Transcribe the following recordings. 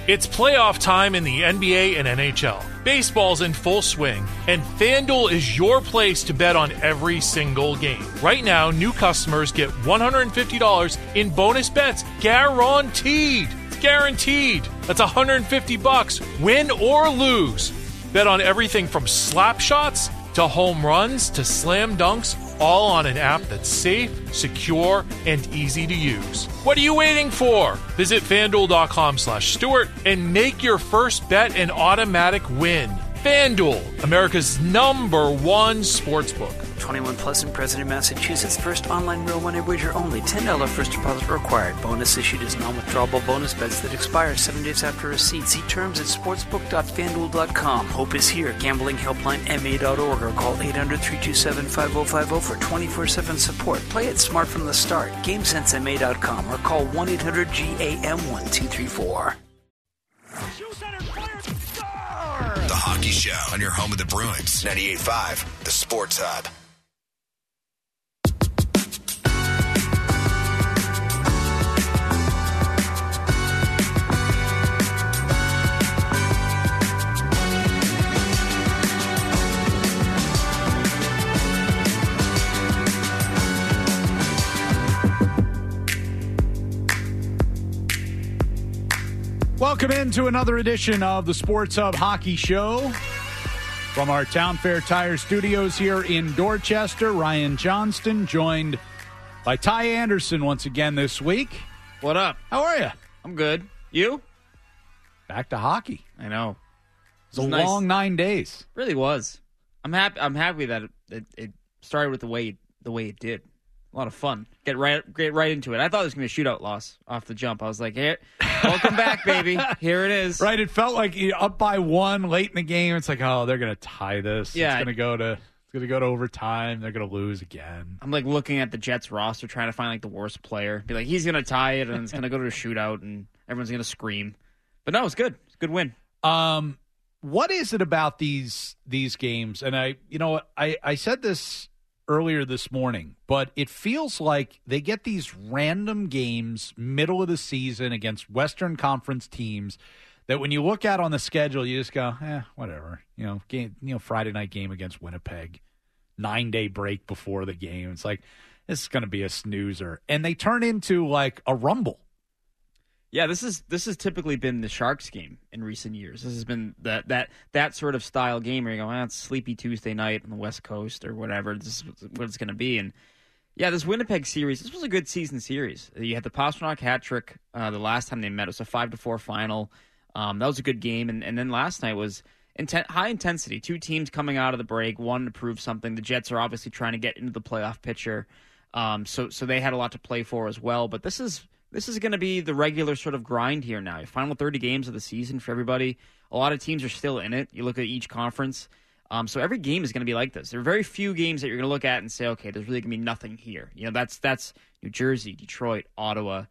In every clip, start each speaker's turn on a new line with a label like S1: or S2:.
S1: It's playoff time in the NBA and NHL. Baseball's in full swing, and FanDuel is your place to bet on every single game. Right now, new customers get $150 in bonus bets guaranteed. It's guaranteed. That's $150, win or lose. Bet on everything from slap shots to home runs to slam dunks, all on an app that's safe, secure, and easy to use. What are you waiting for? Visit FanDuel.com/Stewart and make your first bet an automatic win. FanDuel, America's #1 sportsbook.
S2: 21 plus and present in Massachusetts. First online real money wager only. $10 first deposit required. Bonus issued as non-withdrawable bonus bets that expire 7 days after receipt. See terms at sportsbook.fanduel.com. Hope is here. Gambling helpline ma.org or call 800-327-5050 for 24/7 support. Play it smart from the start. GameSenseMA.com or call 1-800-GAM-1234.
S3: The Hockey Show on your home of the Bruins. 98.5, the Sports Hub.
S4: Welcome into another edition of the Sports Hub Hockey Show from our Town Fair Tire Studios here in Dorchester. Ryan Johnston joined by Ty Anderson once again this week.
S5: What up?
S4: How are you?
S5: I'm good. You?
S4: Back to hockey.
S5: I know.
S4: It's a long 9 days.
S5: Really was. I'm happy that it started with the way it did. A lot of fun. Get right into it. I thought it was going to be a shootout loss off the jump. I was like, hey, welcome back, baby. Here it is.
S4: Right. It felt like up by one late in the game. It's like, oh, they're going to tie this.
S5: Yeah.
S4: It's going to go to overtime. They're going to lose again.
S5: I'm like looking at the Jets roster, trying to find like the worst player. Be like, he's going to tie it, and it's going to go to a shootout, and everyone's going to scream. But no, it's good. It's a good win.
S4: What is it about these games? And I said this earlier this morning, but it feels like they get these random games middle of the season against Western Conference teams that when you look at on the schedule, you just go, whatever. Friday night game against Winnipeg, 9-day break before the game. It's like, this is going to be a snoozer. And they turn into like a rumble.
S5: Yeah, this has typically been the Sharks game in recent years. This has been that sort of style game where you go, it's sleepy Tuesday night on the West Coast or whatever. This is what it's going to be. And yeah, this Winnipeg series, this was a good season series. You had the Pastrnak hat trick the last time they met. It was a 5-4 final. That was a good game. And then last night was high intensity. Two teams coming out of the break, wanting to prove something. The Jets are obviously trying to get into the playoff picture. So they had a lot to play for as well. But this is going to be the regular sort of grind here now. Your final 30 games of the season for everybody. A lot of teams are still in it. You look at each conference. So every game is going to be like this. There are very few games that you're going to look at and say, okay, there's really going to be nothing here. That's New Jersey, Detroit, Ottawa,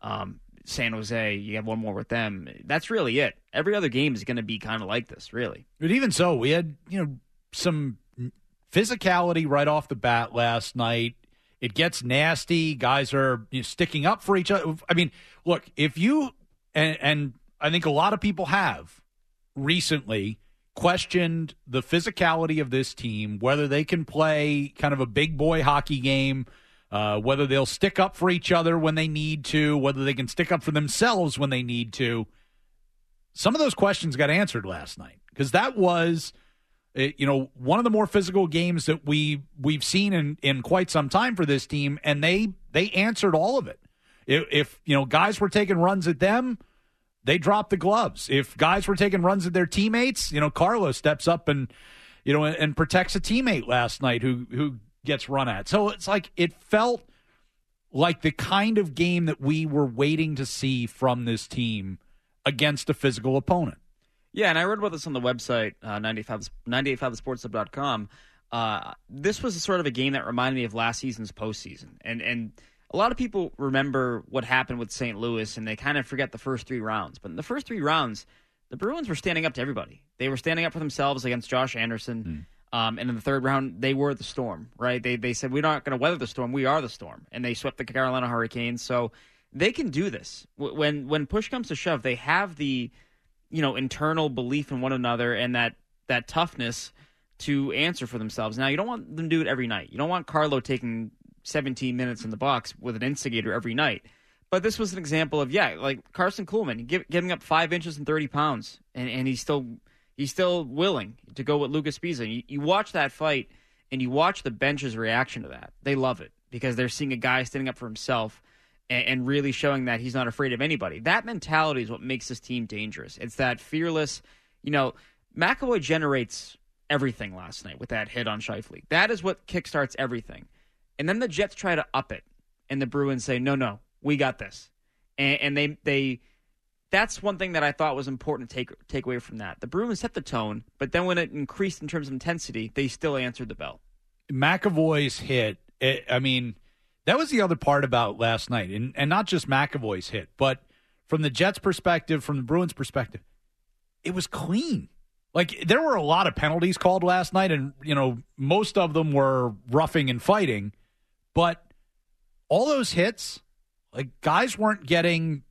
S5: San Jose. You have one more with them. That's really it. Every other game is going to be kind of like this, really.
S4: But even so, we had some physicality right off the bat last night. It gets nasty. Guys are sticking up for each other. I mean, look, if you and I think a lot of people have recently questioned the physicality of this team, whether they can play kind of a big boy hockey game, whether they'll stick up for each other when they need to, whether they can stick up for themselves when they need to. Some of those questions got answered last night because that was one of the more physical games that we've seen in quite some time for this team, and they answered all of it. If guys were taking runs at them, they dropped the gloves. If guys were taking runs at their teammates, Carlo steps up and protects a teammate last night who gets run at. So it's like it felt like the kind of game that we were waiting to see from this team against a physical opponent.
S5: Yeah, and I read about this on the website, 985thesportshub.com. This was sort of a game that reminded me of last season's postseason. And a lot of people remember what happened with St. Louis, and they kind of forget the first three rounds. But in the first three rounds, the Bruins were standing up to everybody. They were standing up for themselves against Josh Anderson. And in the third round, they were the Storm, right? They said, we're not going to weather the storm. We are the Storm. And they swept the Carolina Hurricanes. So they can do this. When push comes to shove, they have the internal belief in one another and that toughness to answer for themselves. Now, you don't want them to do it every night. You don't want Carlo taking 17 minutes in the box with an instigator every night. But this was an example of, like Carson Kuhlman, giving up 5 inches and 30 pounds, and he's still willing to go with Lucas Pisa. You watch that fight, and you watch the bench's reaction to that. They love it because they're seeing a guy standing up for himself and really showing that he's not afraid of anybody. That mentality is what makes this team dangerous. It's that fearless, McAvoy generates everything last night with that hit on Scheifele. That is what kickstarts everything. And then the Jets try to up it, and the Bruins say, no, we got this. And they that's one thing that I thought was important to take away from that. The Bruins set the tone, but then when it increased in terms of intensity, they still answered the bell.
S4: McAvoy's hit, that was the other part about last night. And not just McAvoy's hit, but from the Jets' perspective, from the Bruins' perspective, it was clean. Like, there were a lot of penalties called last night, and, most of them were roughing and fighting. But all those hits, like, guys weren't getting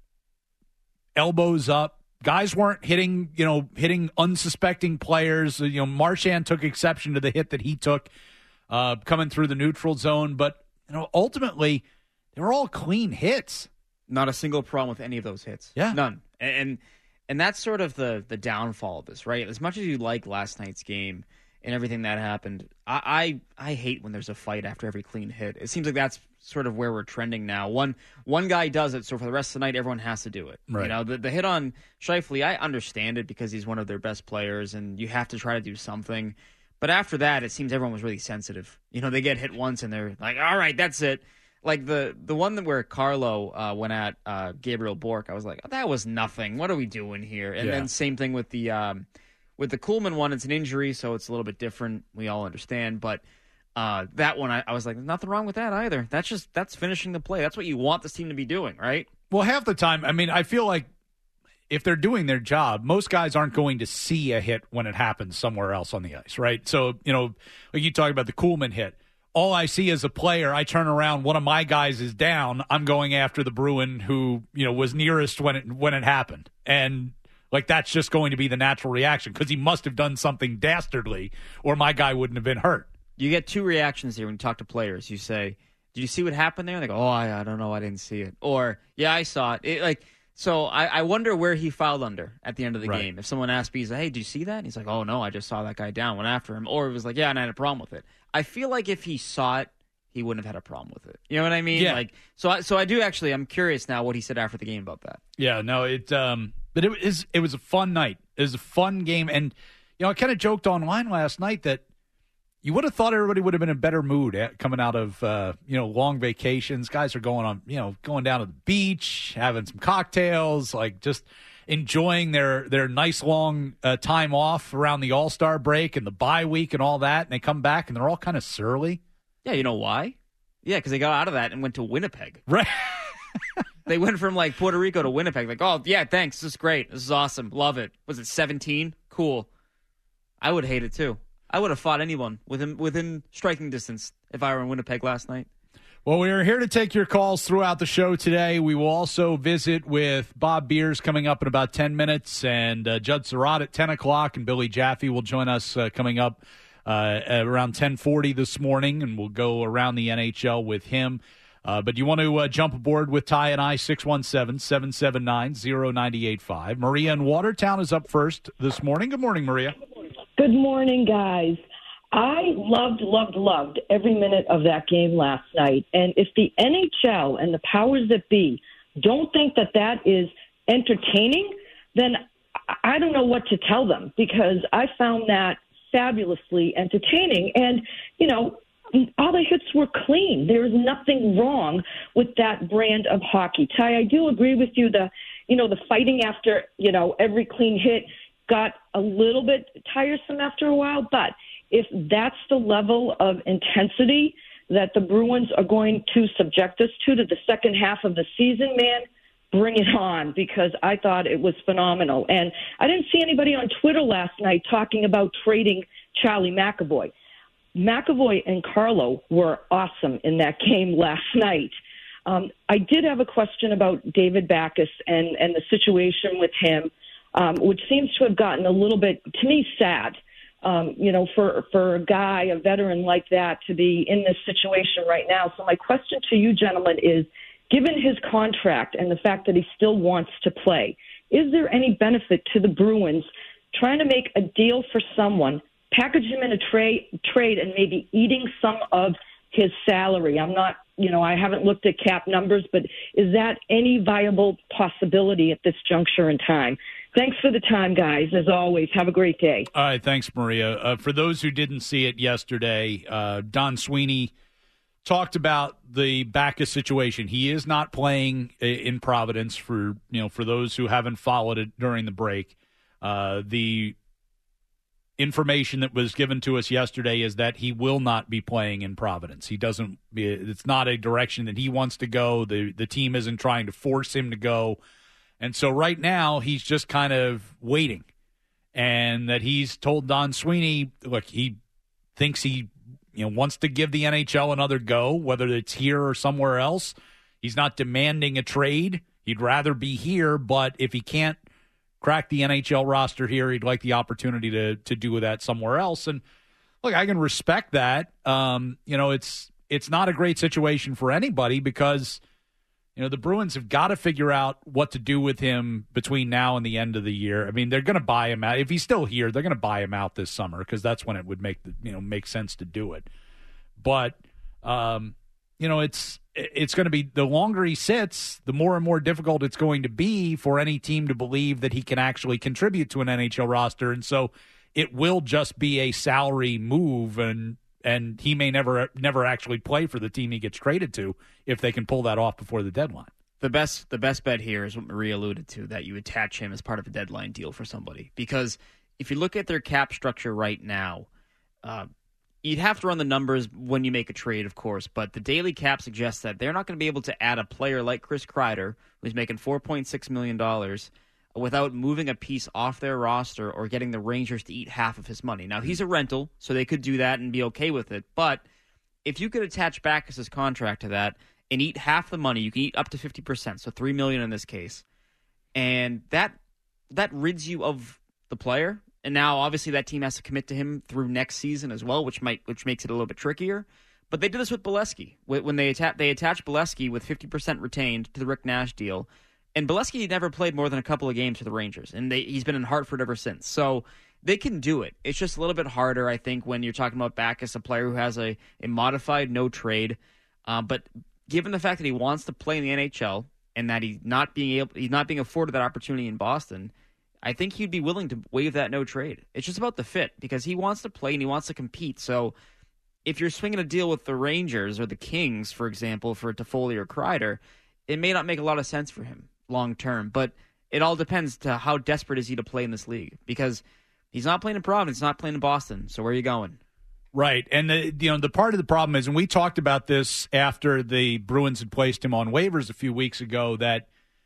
S4: elbows up. Guys weren't hitting unsuspecting players. Marchand took exception to the hit that he took coming through the neutral zone. But, ultimately, they were all clean hits.
S5: Not a single problem with any of those hits.
S4: Yeah.
S5: None. And that's sort of the downfall of this, right? As much as you like last night's game and everything that happened, I hate when there's a fight after every clean hit. It seems like that's sort of where we're trending now. One guy does it, so for the rest of the night, everyone has to do it.
S4: Right.
S5: The hit on Scheifele, I understand it because he's one of their best players, and you have to try to do something. But after that, it seems everyone was really sensitive. They get hit once, and they're like, all right, that's it. Like the one where Carlo went at Gabriel Bork, I was like, oh, that was nothing. What are we doing here? And then same thing with the Kuhlman one. It's an injury, so it's a little bit different. We all understand. But that one, I was like, there's nothing wrong with that either. That's finishing the play. That's what you want this team to be doing, right?
S4: Well, half the time, I feel like if they're doing their job, most guys aren't going to see a hit when it happens somewhere else on the ice, right? So, like you talk about the Kuhlman hit. All I see as a player, I turn around, one of my guys is down, I'm going after the Bruin who, was nearest when it happened. And, that's just going to be the natural reaction because he must have done something dastardly or my guy wouldn't have been hurt.
S5: You get two reactions here when you talk to players. You say, did you see what happened there? And they go, I don't know, I didn't see it. Or, yeah, I saw it. So I wonder where he fouled under at the end of the game. If someone asked me, he's like, hey, did you see that? And he's like, oh, no, I just saw that guy down, went after him. Or it was like, yeah, and I had a problem with it. I feel like if he saw it, he wouldn't have had a problem with it. You know what I mean?
S4: Yeah.
S5: So I do actually, I'm curious now what he said after the game about that.
S4: Yeah, no, but it was a fun night. It was a fun game. And, I kind of joked online last night that you would have thought everybody would have been in a better mood coming out of, long vacations. Guys are going down to the beach, having some cocktails, just enjoying their nice long time off around the All-Star break and the bye week and all that. And they come back and they're all kind of surly.
S5: Yeah, you know why? Yeah, because they got out of that and went to Winnipeg.
S4: Right.
S5: They went from Puerto Rico to Winnipeg. Like, oh, yeah, thanks. This is great. This is awesome. Love it. Was it 17? Cool. I would hate it too. I would have fought anyone within striking distance if I were in Winnipeg last night.
S4: Well, we are here to take your calls throughout the show today. We will also visit with Bob Beers coming up in about 10 minutes, and Judd Surratt at 10 o'clock, and Billy Jaffe will join us coming up around 10:40 this morning, and we'll go around the NHL with him. But you want to jump aboard with Ty and I, 617-779-0985. Maria in Watertown is up first this morning. Good morning, Maria.
S6: Good morning, guys. I loved every minute of that game last night. And if the NHL and the powers that be don't think that is entertaining, then I don't know what to tell them, because I found that fabulously entertaining. And, all the hits were clean. There is nothing wrong with that brand of hockey. Ty, I do agree with you. The fighting after, every clean hit got a little bit tiresome after a while. But if that's the level of intensity that the Bruins are going to subject us to the second half of the season, man, bring it on, because I thought it was phenomenal. And I didn't see anybody on Twitter last night talking about trading Charlie McAvoy. McAvoy and Carlo were awesome in that game last night. I did have a question about David Backes and the situation with him, which seems to have gotten a little bit, to me, sad. For a guy, a veteran like that, to be in this situation right now. So my question to you, gentlemen, is, given his contract and the fact that he still wants to play, is there any benefit to the Bruins trying to make a deal for someone, package him in a trade, and maybe eating some of his salary? I'm not, I haven't looked at cap numbers, but is that any viable possibility at this juncture in time? Thanks for the time, guys. As always, have a great day.
S4: All right, thanks, Maria. For those who didn't see it yesterday, Don Sweeney talked about the Backes situation. He is not playing in Providence for those who haven't followed it during the break. The information that was given to us yesterday is that he will not be playing in Providence. He doesn't. It's not a direction that he wants to go. The team isn't trying to force him to go. And so right now he's just kind of waiting, and that he's told Don Sweeney, look, he thinks he wants to give the NHL another go, whether it's here or somewhere else. He's not demanding a trade. He'd rather be here, but if he can't crack the NHL roster here, he'd like the opportunity to do that somewhere else. And look, I can respect that. It's not a great situation for anybody because the Bruins have got to figure out what to do with him between now and the end of the year. I mean, they're going to buy him out. If he's still here, they're going to buy him out this summer because that's when it would make sense to do it. But it's going to be, the longer he sits, the more and more difficult it's going to be for any team to believe that he can actually contribute to an NHL roster. And so it will just be a salary move, and he may never actually play for the team he gets traded to if they can pull that off before the deadline.
S5: The best bet here is what Maria alluded to, that you attach him as part of a deadline deal for somebody. Because if you look at their cap structure right now, you'd have to run the numbers when you make a trade, of course, but the daily cap suggests that they're not going to be able to add a player like Chris Kreider, who's making $4.6 million, without moving a piece off their roster or getting the Rangers to eat half of his money. Now, he's a rental, so they could do that and be okay with it, but if you could attach Backes' contract to that and eat half the money, you can eat up to 50%, so $3 million in this case, and that rids you of the player. And now, obviously, that team has to commit to him through next season as well, which makes it a little bit trickier. But they did this with Bolesky. When they attached Bolesky with 50% retained to the Rick Nash deal. And Bolesky never played more than a couple of games for the Rangers. And he's been in Hartford ever since. So they can do it. It's just a little bit harder, I think, when you're talking about Backes, a player who has a modified no trade. But given the fact that he wants to play in the NHL and that he's not being afforded that opportunity in Boston, I think he'd be willing to waive that no trade. It's just about the fit because he wants to play and he wants to compete. So if you're swinging a deal with the Rangers or the Kings, for example, for Toffoli or Kreider, it may not make a lot of sense for him long term. But it all depends to how desperate is he to play in this league, because he's not playing in Providence, he's not playing in Boston. So where are you going?
S4: Right, and the part of the problem is, and we talked about this after the Bruins had placed him on waivers a few weeks ago, that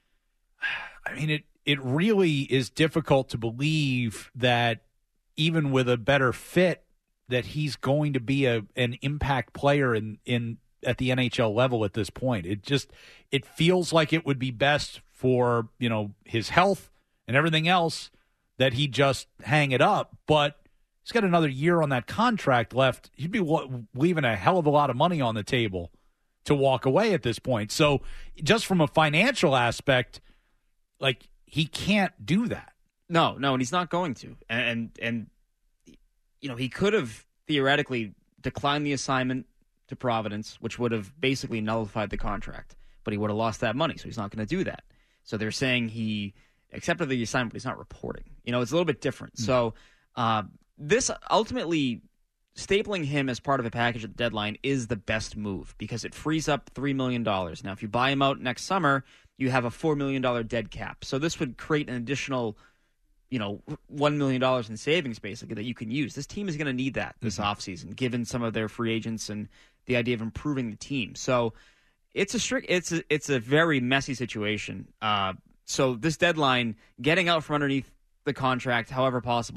S4: it really is difficult to believe that even with a better fit that he's going to be an impact player at the NHL level at this point. It feels like it would be best for his health and everything else that he just hang it up, but he's got another year on that contract left. He'd be leaving a hell of a lot of money on the table to walk away at this point. So just from a financial aspect, he can't do that.
S5: No, and he's not going to. And he could have theoretically declined the assignment to Providence, which would have basically nullified the contract, but he would have lost that money, so he's not going to do that. So they're saying he accepted the assignment, but he's not reporting. It's a little bit different. Mm-hmm. So this ultimately, stapling him as part of a package at the deadline is the best move because it frees up $3 million. Now, if you buy him out next summer, you have a $4 million dead cap. So this would create an additional, $1 million in savings, basically, that you can use. This team is going to need that this offseason, given some of their free agents and the idea of improving the team. So it's a very messy situation. So this deadline, getting out from underneath the contract, however possible,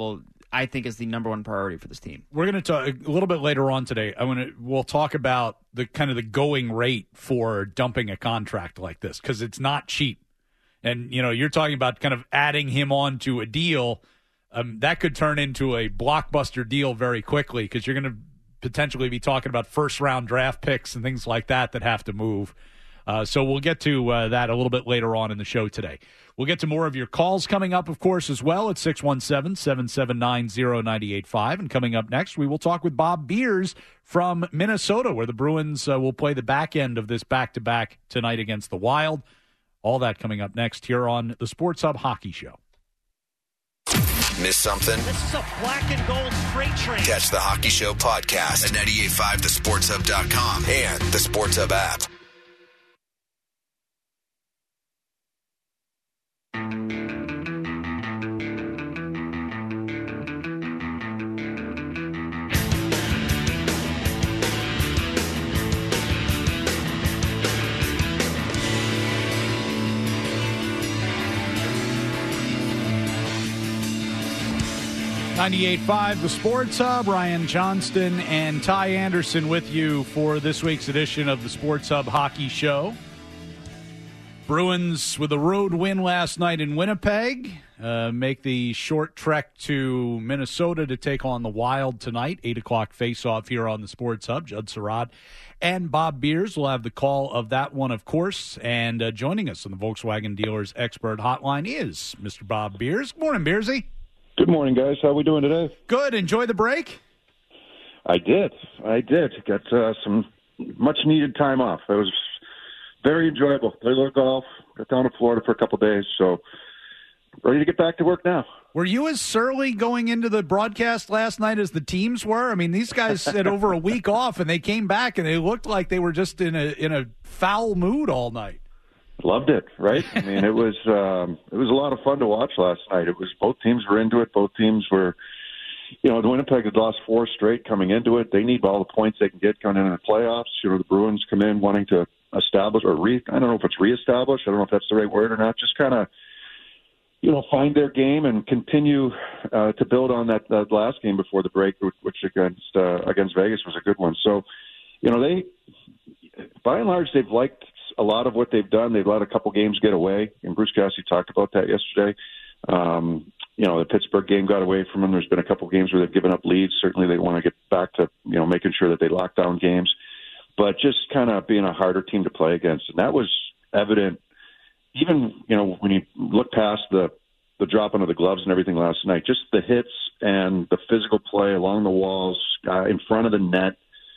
S5: I think is the number one priority for this team.
S4: We're going to talk a little bit later on today. We'll talk about the kind of the going rate for dumping a contract like this, because it's not cheap. And, you're talking about kind of adding him on to a deal. That could turn into a blockbuster deal very quickly, because you're going to potentially be talking about first-round draft picks and things like that have to move. So we'll get to that a little bit later on in the show today. We'll get to more of your calls coming up, of course, as well at 617-779-0985. And coming up next, we will talk with Bob Beers from Minnesota, where the Bruins will play the back end of this back-to-back tonight against the Wild. All that coming up next here on the Sports Hub Hockey Show.
S3: Miss something?
S7: This is a black and gold freight train.
S3: Catch the Hockey Show podcast at 985thesportshub.com and the Sports Hub app.
S4: .98.5 The Sports Hub. Ryan Johnston and Ty Anderson with you for this week's edition of the Sports Hub Hockey Show. Bruins with a road win last night in Winnipeg make the short trek to Minnesota to take on the Wild tonight. 8 o'clock face-off here on the Sports Hub. Judd Surratt and Bob Beers will have the call of that one, of course. And joining us on the Volkswagen Dealers Expert Hotline is Mr. Bob Beers. Good morning, Beersy.
S8: Good morning, guys. How are we doing today?
S4: Good. Enjoy the break?
S8: I did. Got some much-needed time off. It was very enjoyable. Played a little golf. Got down to Florida for a couple days, so ready to get back to work now.
S4: Were you as surly going into the broadcast last night as the teams were? I mean, these guys had over a week off, and they came back, and they looked like they were just in a foul mood all night.
S8: Loved it, right? I mean, it was a lot of fun to watch last night. It was both teams were into it. Both teams were, the Winnipeg had lost 4 straight coming into it. They need all the points they can get coming into the playoffs. The Bruins come in wanting to establish I don't know if it's reestablish. I don't know if that's the right word or not. Just kind of, find their game and continue to build on that last game before the break, which against Vegas was a good one. So, they, by and large, they've liked a lot of what they've done. They've let a couple games get away, and Bruce Cassidy talked about that yesterday. The Pittsburgh game got away from them. There's been a couple games where they've given up leads. Certainly they want to get back to, making sure that they lock down games, but just kind of being a harder team to play against. And that was evident even, when you look past the dropping of the gloves and everything last night, just the hits and the physical play along the walls, in front of the net.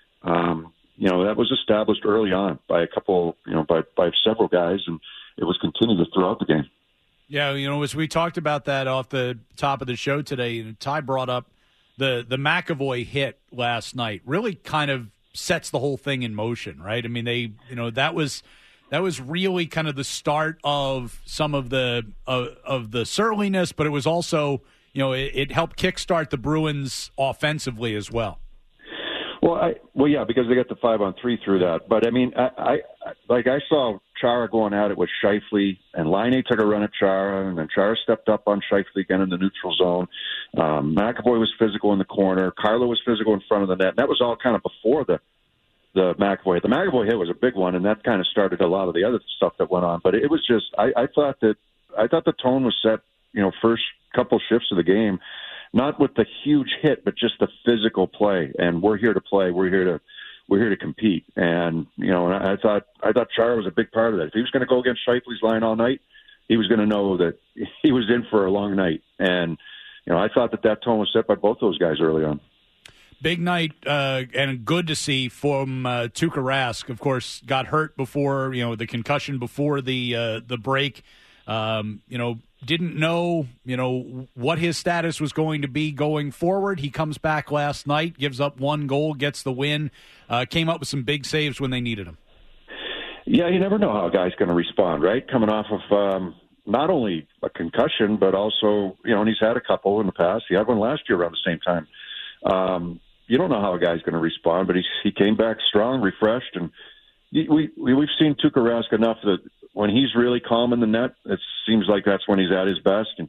S8: That was established early on by a couple, by several guys, and it was continued throughout the game.
S4: Yeah, as we talked about that off the top of the show today, Ty brought up the McAvoy hit last night. Really kind of sets the whole thing in motion, right? I mean, that was really kind of the start of some of the surliness, but it was also, it helped kickstart the Bruins offensively as well.
S8: Well, yeah, because they got the 5-on-3 through that. But I mean, I saw Chara going at it with Scheifele, and Laine took a run at Chara, and then Chara stepped up on Scheifele again in the neutral zone. McAvoy was physical in the corner. Carlo was physical in front of the net. That was all kind of before the McAvoy hit. The McAvoy hit was a big one, and that kind of started a lot of the other stuff that went on. But it was just, I thought the tone was set, first couple shifts of the game. Not with the huge hit, but just the physical play. And we're here to play. We're here to compete. And and I thought Chara was a big part of that. If he was going to go against Scheifele's line all night, he was going to know that he was in for a long night. And I thought that tone was set by both those guys early on.
S4: Big night and good to see from Tuukka Rask. Of course, got hurt before the concussion before the break. Didn't know, what his status was going to be going forward. He comes back last night, gives up 1 goal, gets the win, came up with some big saves when they needed him.
S8: Yeah, you never know how a guy's going to respond, right? Coming off of not only a concussion, but also, and he's had a couple in the past. He had one last year around the same time. You don't know how a guy's going to respond, but he came back strong, refreshed, and we've seen Tuukka Rask enough that when he's really calm in the net, it seems like that's when he's at his best. And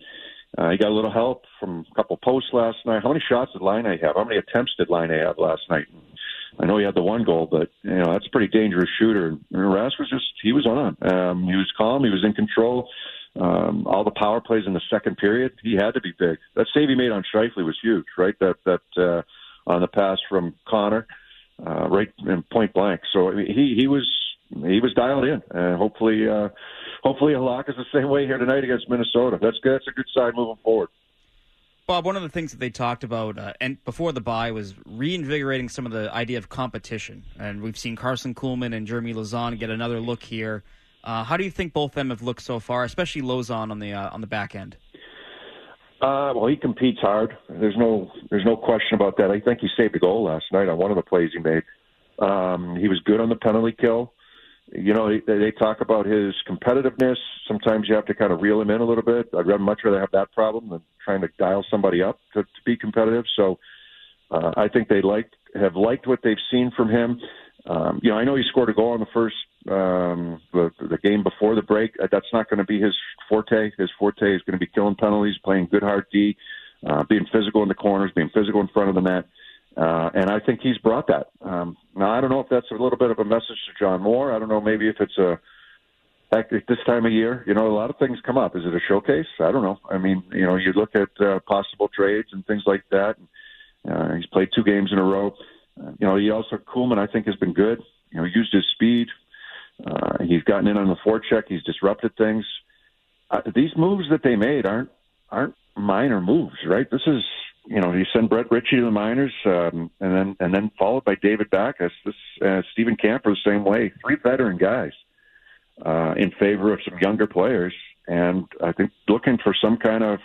S8: He got a little help from a couple posts last night. How many shots did Laine have? How many attempts did Laine have last night? I know he had the one goal, but that's a pretty dangerous shooter. And Rask he was on. He was calm. He was in control. All the power plays in the second period, he had to be big. That save he made on Scheifele was huge, right? That on the pass from Connor, right in point blank. So I mean, he was dialed in, and hopefully Halak is the same way here tonight against Minnesota. That's good. That's a good sign moving forward.
S5: Bob, one of the things that they talked about and before the bye was reinvigorating some of the idea of competition. And we've seen Carson Kuhlman and Jeremy Lauzon get another look here. How do you think both of them have looked so far, especially Lauzon on the back end?
S8: Well, he competes hard. There's no question about that. I think he saved a goal last night on one of the plays he made. He was good on the penalty kill. They talk about his competitiveness. Sometimes you have to kind of reel him in a little bit. I'd much rather have that problem than trying to dial somebody up to be competitive. So I think they have liked what they've seen from him. I know he scored a goal in the first the game before the break. That's not going to be his forte. His forte is going to be killing penalties, playing good hard D, being physical in the corners, being physical in front of the net. And I think he's brought that. Now, I don't know if that's a little bit of a message to John Moore. I don't know, maybe if it's at this time of year, a lot of things come up. Is it a showcase? I don't know. I mean, you look at possible trades and things like that. He's played 2 games in a row. Kuhlman, I think, has been good. He used his speed. He's gotten in on the forecheck. He's disrupted things. These moves that they made aren't minor moves, right? This is, you send Brett Ritchie to the minors, and then followed by David Backes. Stephen Camper the same way. 3 veteran guys in favor of some younger players, and I think looking for some kind of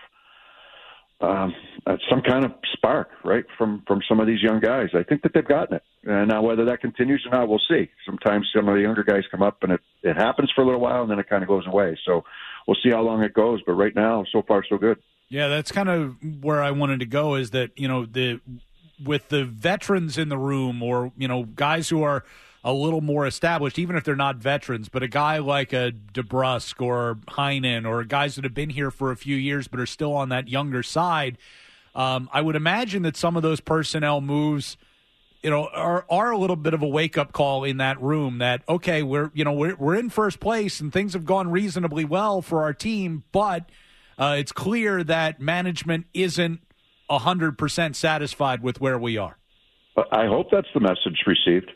S8: spark, right, from some of these young guys. I think that they've gotten it. And now whether that continues or not, we'll see. Sometimes some of the younger guys come up and it happens for a little while and then it kind of goes away. So we'll see how long it goes. But right now, so far, so good.
S4: Yeah, that's kind of where I wanted to go, is that, with the veterans in the room, or, guys who are a little more established, even if they're not veterans, but a guy like a DeBrusk or Heinen, or guys that have been here for a few years but are still on that younger side, I would imagine that some of those personnel moves, are a little bit of a wake-up call in that room, that, okay, we're in first place and things have gone reasonably well for our team, but it's clear that management isn't 100% satisfied with where we are.
S8: I hope that's the message received.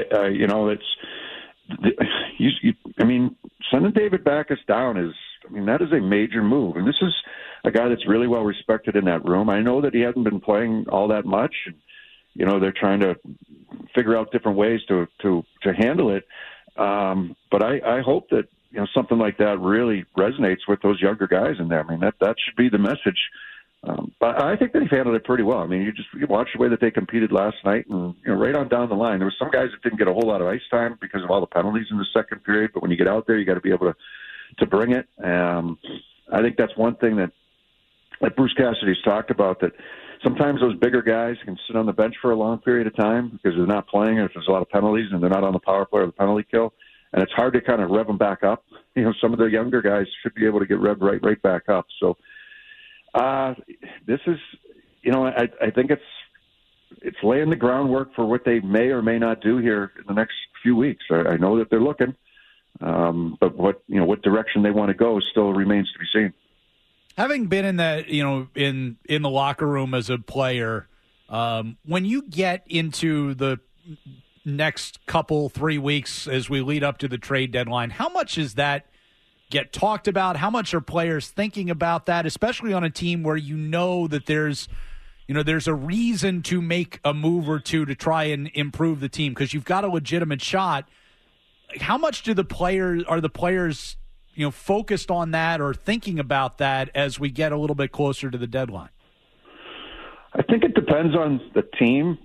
S8: Sending David Backes down that is a major move. And this is a guy that's really well respected in that room. I know that he hasn't been playing all that much. They're trying to figure out different ways to handle it. But I hope that, something like that really resonates with those younger guys in there. That should be the message. But I think they've handled it pretty well. You watch the way that they competed last night, and right on down the line, there were some guys that didn't get a whole lot of ice time because of all the penalties in the second period. But when you get out there, you got to be able to bring it. I think that's one thing that Bruce Cassidy's talked about, that sometimes those bigger guys can sit on the bench for a long period of time because they're not playing, or if there's a lot of penalties and they're not on the power play or the penalty kill. And it's hard to kind of rev them back up. Some of the younger guys should be able to get revved right back up. So this is, I think it's laying the groundwork for what they may or may not do here in the next few weeks. I know that they're looking, but what direction they want to go still remains to be seen.
S4: Having been in that, in the locker room as a player, when you get into the next 3 weeks as we lead up to the trade deadline, how much is that get talked about? How much are players thinking about that, especially on a team where that there's a reason to make a move or two to try and improve the team because you've got a legitimate shot? How much are the players focused on that or thinking about that as we get a little bit closer to the deadline?
S8: I think it depends on the team.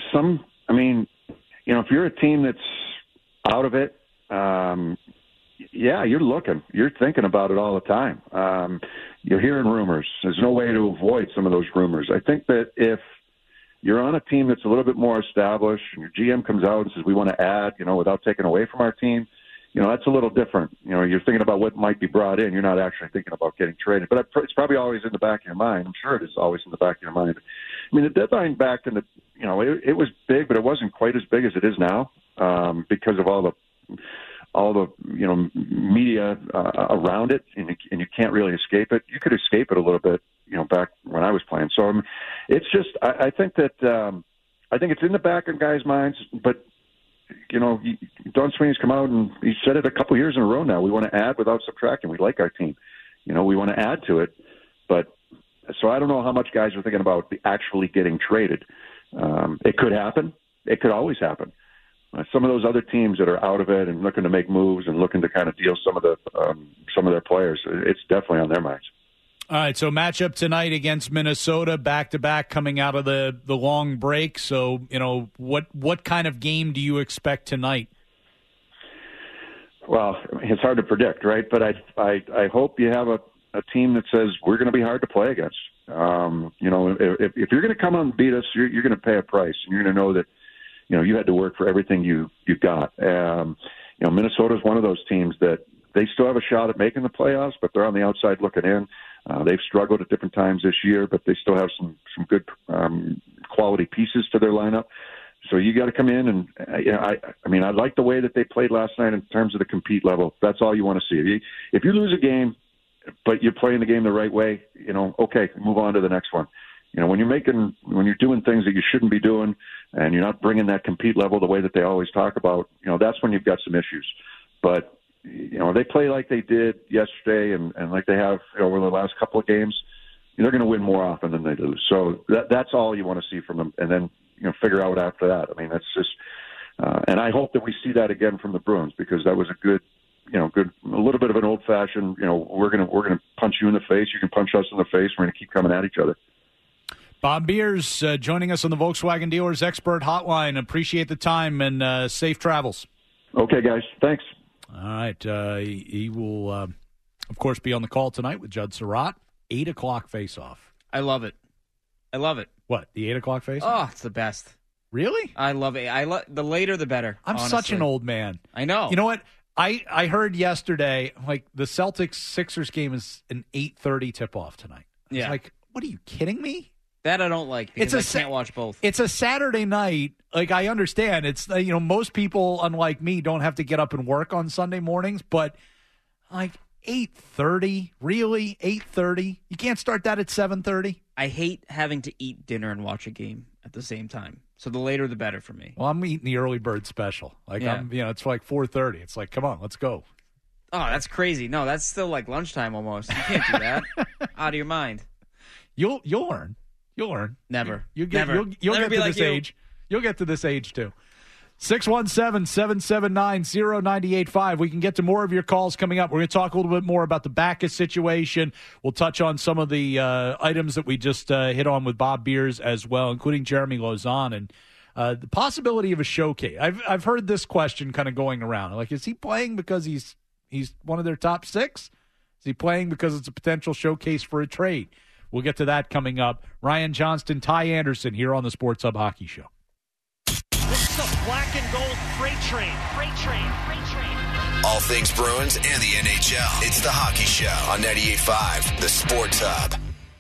S8: If you're a team that's out of it, you're looking. You're thinking about it all the time. You're hearing rumors. There's no way to avoid some of those rumors. I think that if you're on a team that's a little bit more established and your GM comes out and says, we want to add, without taking away from our team, that's a little different. You're thinking about what might be brought in. You're not actually thinking about getting traded. But it's probably always in the back of your mind. I'm sure it is always in the back of your mind. I mean, the deadline back in it was big, but it wasn't quite as big as it is now because of all the media around it, and you can't really escape it. You could escape it a little bit, back when I was playing. So it's just I think that I think it's in the back of guys' minds, but. Don Sweeney's come out and he said it a couple years in a row now. We want to add without subtracting. We like our team. We want to add to it. But so I don't know how much guys are thinking about actually getting traded. It could happen. It could always happen. Some of those other teams that are out of it and looking to make moves and looking to kind of deal some of their players, it's definitely on their minds.
S4: All right, so matchup tonight against Minnesota, back-to-back coming out of the long break. So, what kind of game do you expect tonight? Well,
S8: it's hard to predict, right? But I hope you have a team that says we're going to be hard to play against. If you're going to come on and beat us, you're going to pay a price, and you're going to know that, you had to work for everything you got. Minnesota's one of those teams that they still have a shot at making the playoffs, but they're on the outside looking in. They've struggled at different times this year, but they still have some good quality pieces to their lineup. So you got to come in and I like the way that they played last night in terms of the compete level. That's all you want to see. If you lose a game, but you're playing the game the right way, okay, move on to the next one. When you're doing things that you shouldn't be doing, and you're not bringing that compete level the way that they always talk about, that's when you've got some issues. But they play like they did yesterday and like they have over the last couple of games, they're going to win more often than they lose. So that's all you want to see from them. And then, figure out after that. I mean, that's just, and I hope that we see that again from the Bruins, because that was a good, a little bit of an old fashioned, we're going to punch you in the face. You can punch us in the face. We're going to keep coming at each other.
S4: Bob Beers joining us on the Volkswagen Dealers Expert Hotline. Appreciate the time and safe travels.
S8: Okay, guys. Thanks.
S4: All right. He will, of course, be on the call tonight with Judd Surratt. 8 o'clock face-off.
S5: I love it.
S4: What, the 8 o'clock face-off?
S5: Oh, it's the best.
S4: Really?
S5: I love it. The later, the better.
S4: I'm
S5: honestly.
S4: such an old man.
S5: I know.
S4: You know what? I heard yesterday, the Celtics-Sixers game is an 8:30 tip-off tonight.
S5: Yeah.
S4: It's what are you kidding me?
S5: That I don't like because I can't watch both.
S4: It's a Saturday night. I understand. It's most people, unlike me, don't have to get up and work on Sunday mornings. But 8:30, really 8:30? You can't start that at 7:30.
S5: I hate having to eat dinner and watch a game at the same time. So the later, the better for me.
S4: Well, I'm eating the early bird special. It's 4:30. It's come on, let's go.
S5: Oh, that's crazy. No, that's still like lunchtime almost. You can't do that. Out of your mind.
S4: You'll learn. You'll learn.
S5: Never.
S4: You'll
S5: Never
S4: get to
S5: like
S4: this age. You'll get to this age, too. 617-779-0985. We can get to more of your calls coming up. We're going to talk a little bit more about the Backes situation. We'll touch on some of the items that we just hit on with Bob Beers as well, including Jeremy Lauzon, and the possibility of a showcase. I've heard this question kind of going around. Is he playing because he's one of their top 6? Is he playing because it's a potential showcase for a trade? We'll get to that coming up. Ryan Johnston, Ty Anderson here on the Sports Hub Hockey Show.
S7: This is a black and gold freight train. Freight train.
S3: All things Bruins and the NHL. It's the Hockey Show on 98.5, the Sports Hub.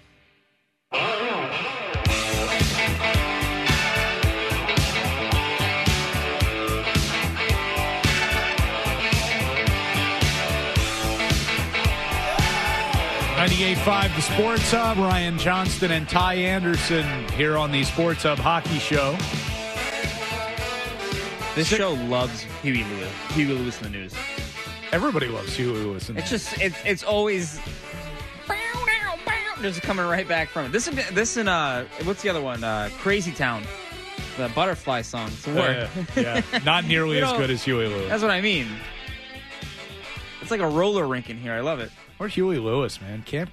S4: .5, the Sports Hub. Ryan Johnston and Ty Anderson here on the Sports Hub Hockey Show.
S5: This show loves Huey Lewis. Huey Lewis in the news.
S4: Everybody loves Huey Lewis in the news.
S5: It's always just coming right back from it. This and what's the other one? Crazy Town, the Butterfly song. It's a word.
S4: Yeah. Not nearly as good as Huey Lewis.
S5: That's what I mean. It's like a roller rink in here. I love it.
S4: Where's Huey Lewis, man? Can't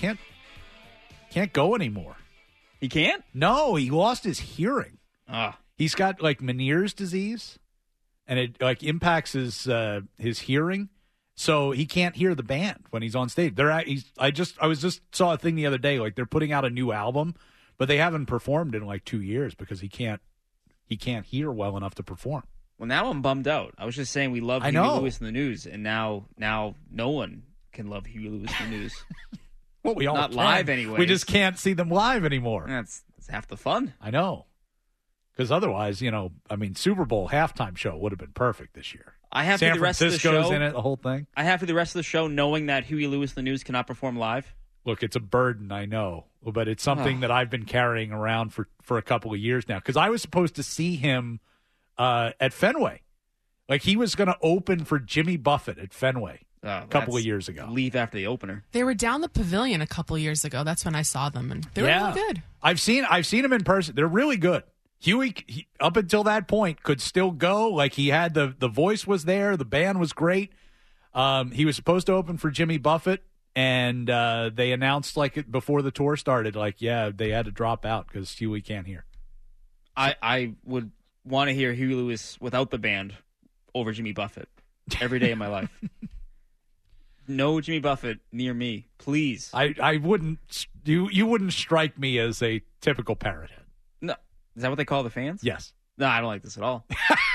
S4: go anymore.
S5: He can't?
S4: No, he lost his hearing. He's got Meniere's disease, and it impacts his hearing, so he can't hear the band when he's on stage. I saw a thing the other day, they're putting out a new album, but they haven't performed in 2 years because he can't hear well enough to perform.
S5: Well, now I'm bummed out. I was just saying we love Huey Lewis in the News, and now no one can love Huey Lewis in the News.
S4: Well, we all
S5: not
S4: can.
S5: live anyway.
S4: We just can't see them live anymore.
S5: That's half the fun.
S4: I know. Because otherwise, Super Bowl halftime show would have been perfect this year.
S5: I have
S4: San
S5: the rest of the
S4: Francisco's
S5: show
S4: in it, the whole thing.
S5: I have for the rest of the show knowing that Huey Lewis in the News cannot perform live.
S4: Look, it's a burden, I know, but it's something that I've been carrying around for a couple of years now. Because I was supposed to see him at Fenway. Like, he was going to open for Jimmy Buffett at Fenway a couple of years ago.
S5: Leave after the opener.
S9: They were down the Pavilion a couple of years ago. That's when I saw them, and they were really good. I've seen
S4: them in person. They're really good. Huey, up until that point, could still go. Like, he had the voice was there. The band was great. He was supposed to open for Jimmy Buffett, and they announced, before the tour started, they had to drop out because Huey can't hear.
S5: I would want to hear Huey Lewis without the band over Jimmy Buffett every day of my life. No Jimmy Buffett near me, please.
S4: I wouldn't. You wouldn't strike me as a typical parrot head.
S5: No. Is that what they call the fans?
S4: Yes.
S5: No, I don't like this at all.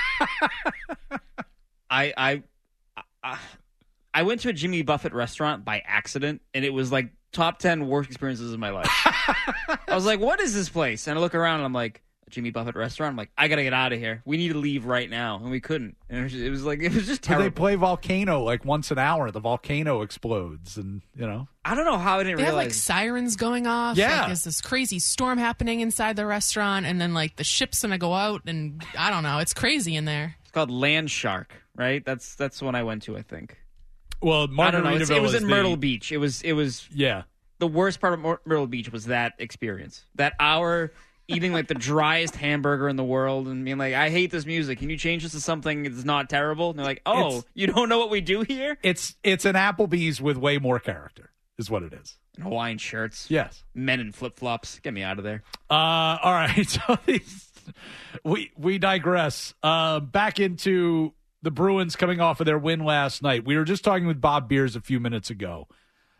S5: I went to a Jimmy Buffett restaurant by accident, and it was like top 10 worst experiences of my life. I was like, what is this place? And I look around, and I'm like, a Jimmy Buffett restaurant? I'm like, I got to get out of here. We need to leave right now. And we couldn't. And it was just terrible.
S4: They play Volcano once an hour. The volcano explodes, and,
S5: I don't know how I didn't realize.
S9: They have sirens going off.
S4: Yeah.
S9: There's this crazy storm happening inside the restaurant, and then the ship's gonna go out, and I don't know. It's crazy in there.
S5: It's called Land Shark, right? That's the one I went to, I think.
S4: Well, Margaritaville.
S5: I don't know. It was in Myrtle Beach. It was.
S4: Yeah.
S5: The worst part of Myrtle Beach was that experience. That hour eating the driest hamburger in the world and being like, I hate this music. Can you change this to something that's not terrible? And they're like, you don't know what we do here?
S4: It's an Applebee's with way more character, is what it is.
S5: And Hawaiian shirts.
S4: Yes.
S5: Men in flip-flops. Get me out of there.
S4: All right. So we digress. Back into the Bruins coming off of their win last night. We were just talking with Bob Beers a few minutes ago.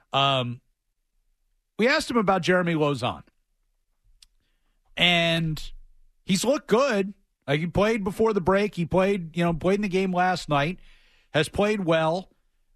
S4: We asked him about Jeremy Lauzon. And he's looked good. He played before the break. He played in the game last night. Has played well.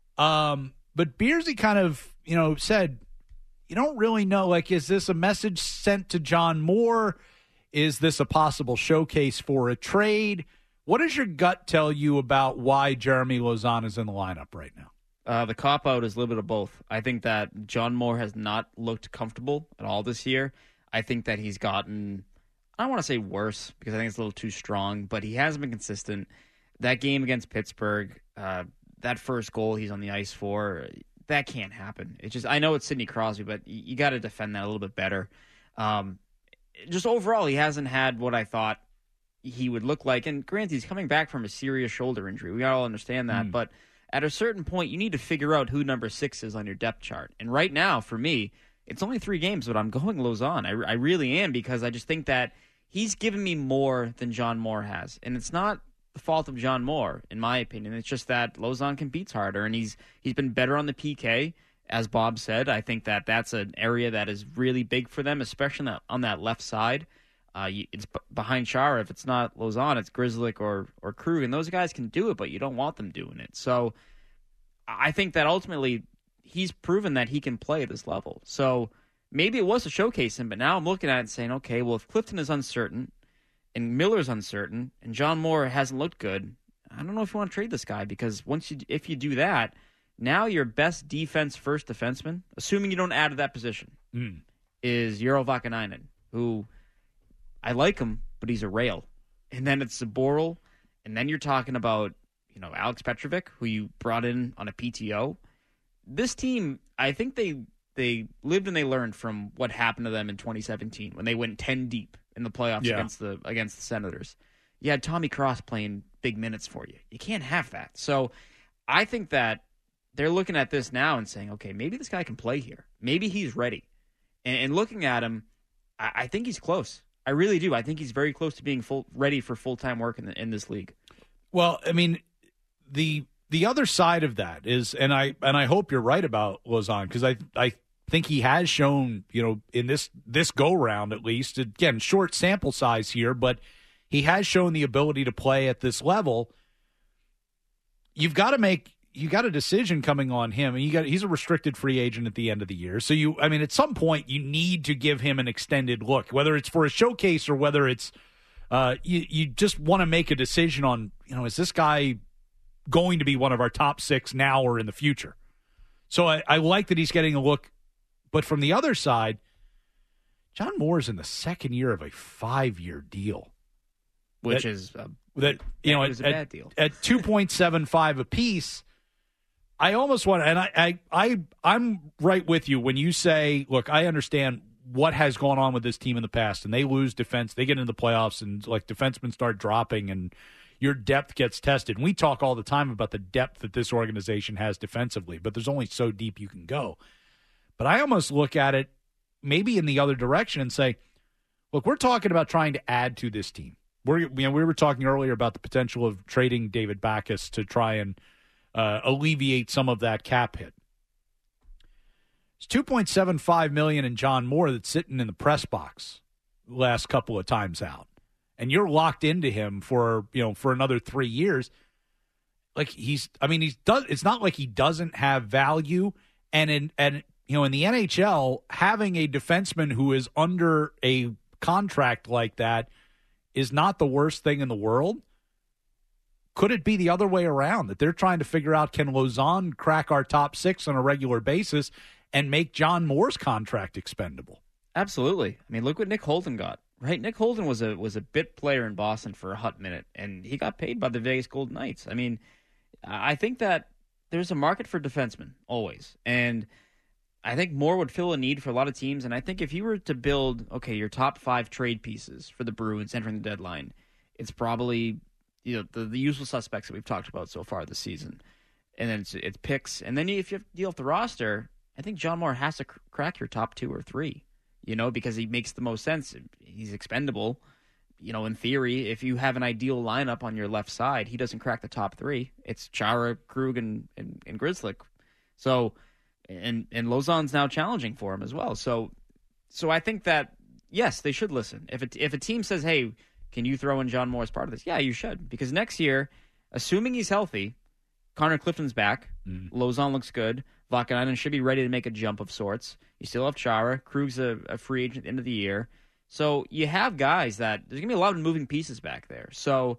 S4: But Beersy kind of, said, you don't really know. Is this a message sent to John Moore? Is this a possible showcase for a trade? What does your gut tell you about why Jeremy Lauzon is in the lineup right now?
S5: The cop-out is a little bit of both. I think that John Moore has not looked comfortable at all this year. I think that he's gotten, I don't want to say worse because I think it's a little too strong, but he hasn't been consistent. That game against Pittsburgh, that first goal he's on the ice for, that can't happen. It's just, I know it's Sidney Crosby, but you got to defend that a little bit better. Just overall, he hasn't had what I thought he would look like. And granted, he's coming back from a serious shoulder injury. We all understand that. But at a certain point, you need to figure out who number 6 is on your depth chart. And right now, for me, it's only 3 games, but I'm going Lauzon. I really am, because I just think that he's given me more than John Moore has. And it's not the fault of John Moore, in my opinion. It's just that Lauzon competes harder, and he's been better on the PK, as Bob said. I think that that's an area that is really big for them, especially on that left side. It's behind Chara. If it's not Lauzon, it's Grzelcyk or Krug, and those guys can do it, but you don't want them doing it. So I think that ultimately he's proven that he can play at this level. So maybe it was to showcase him, but now I'm looking at it and saying, okay, well, if Clifton is uncertain and Miller's uncertain and John Moore hasn't looked good, I don't know if you want to trade this guy, because if you do that, now your best first defenseman, assuming you don't add to that position, is Urho Vakanainen, who I like him, but he's a rail. And then it's Zaboral, and then you're talking about Alex Petrovic, who you brought in on a PTO. This team, I think they lived and they learned from what happened to them in 2017 when they went 10 deep in the playoffs against the Senators. You had Tommy Cross playing big minutes for you. You can't have that. So I think that they're looking at this now and saying, okay, maybe this guy can play here. Maybe he's ready. And looking at him, I think he's close. I really do. I think he's very close to being ready for full-time work in this league.
S4: Well, I mean, the other side of that is, and I hope you're right about Lauzon, because I think he has shown, in this go round at least, again, short sample size here, but He has shown the ability to play at this level. You've got a decision coming on him, and he's a restricted free agent at the end of the year. So at some point you need to give him an extended look, whether it's for a showcase or whether it's you just want to make a decision on, is this guy going to be one of our top 6 now or in the future? So I like that he's getting a look. But from the other side, John Moore's in the second year of a 5-year deal.
S5: Which is a bad deal. At
S4: 2.75 apiece, I almost want to, and I'm right with you when you say, look, I understand what has gone on with this team in the past, and they lose defense, they get into the playoffs, and like defensemen start dropping, and your depth gets tested. And we talk all the time about the depth that this organization has defensively, but there's only so deep you can go. But I almost look at it maybe in the other direction and say, look, we're talking about trying to add to this team. We were talking earlier about the potential of trading David Backes to try and alleviate some of that cap hit. It's $2.75 million in John Moore that's sitting in the press box last couple of times out, and you're locked into him for another 3 years. Like it's not like he doesn't have value, and in the NHL, having a defenseman who is under a contract like that is not the worst thing in the world. Could it be the other way around, that they're trying to figure out, can Lausanne crack our top 6 on a regular basis and make John Moore's contract expendable?
S5: Absolutely. I mean, look what Nick Holden got, right? Nick Holden was a bit player in Boston for a hot minute, and he got paid by the Vegas Golden Knights. I mean, I think that there's a market for defensemen, always. And I think Moore would fill a need for a lot of teams, and I think if you were to build, your top 5 trade pieces for the Bruins entering the deadline, it's probably the usual suspects that we've talked about so far this season. And then it's picks. And then if you have to deal with the roster, I think John Moore has to crack your top 2 or 3, because he makes the most sense. He's expendable. In theory, if you have an ideal lineup on your left side, he doesn't crack the top 3. It's Chara, Krug, and Grzelcyk. So... And Lausanne's now challenging for him as well. So I think that, yes, they should listen. If a team says, hey, can you throw in John Moore as part of this? Yeah, you should. Because next year, assuming he's healthy, Connor Clifton's back. Lausanne looks good. Vakanainen should be ready to make a jump of sorts. You still have Chara. Krug's a free agent at the end of the year. So you have guys that there's going to be a lot of moving pieces back there. So,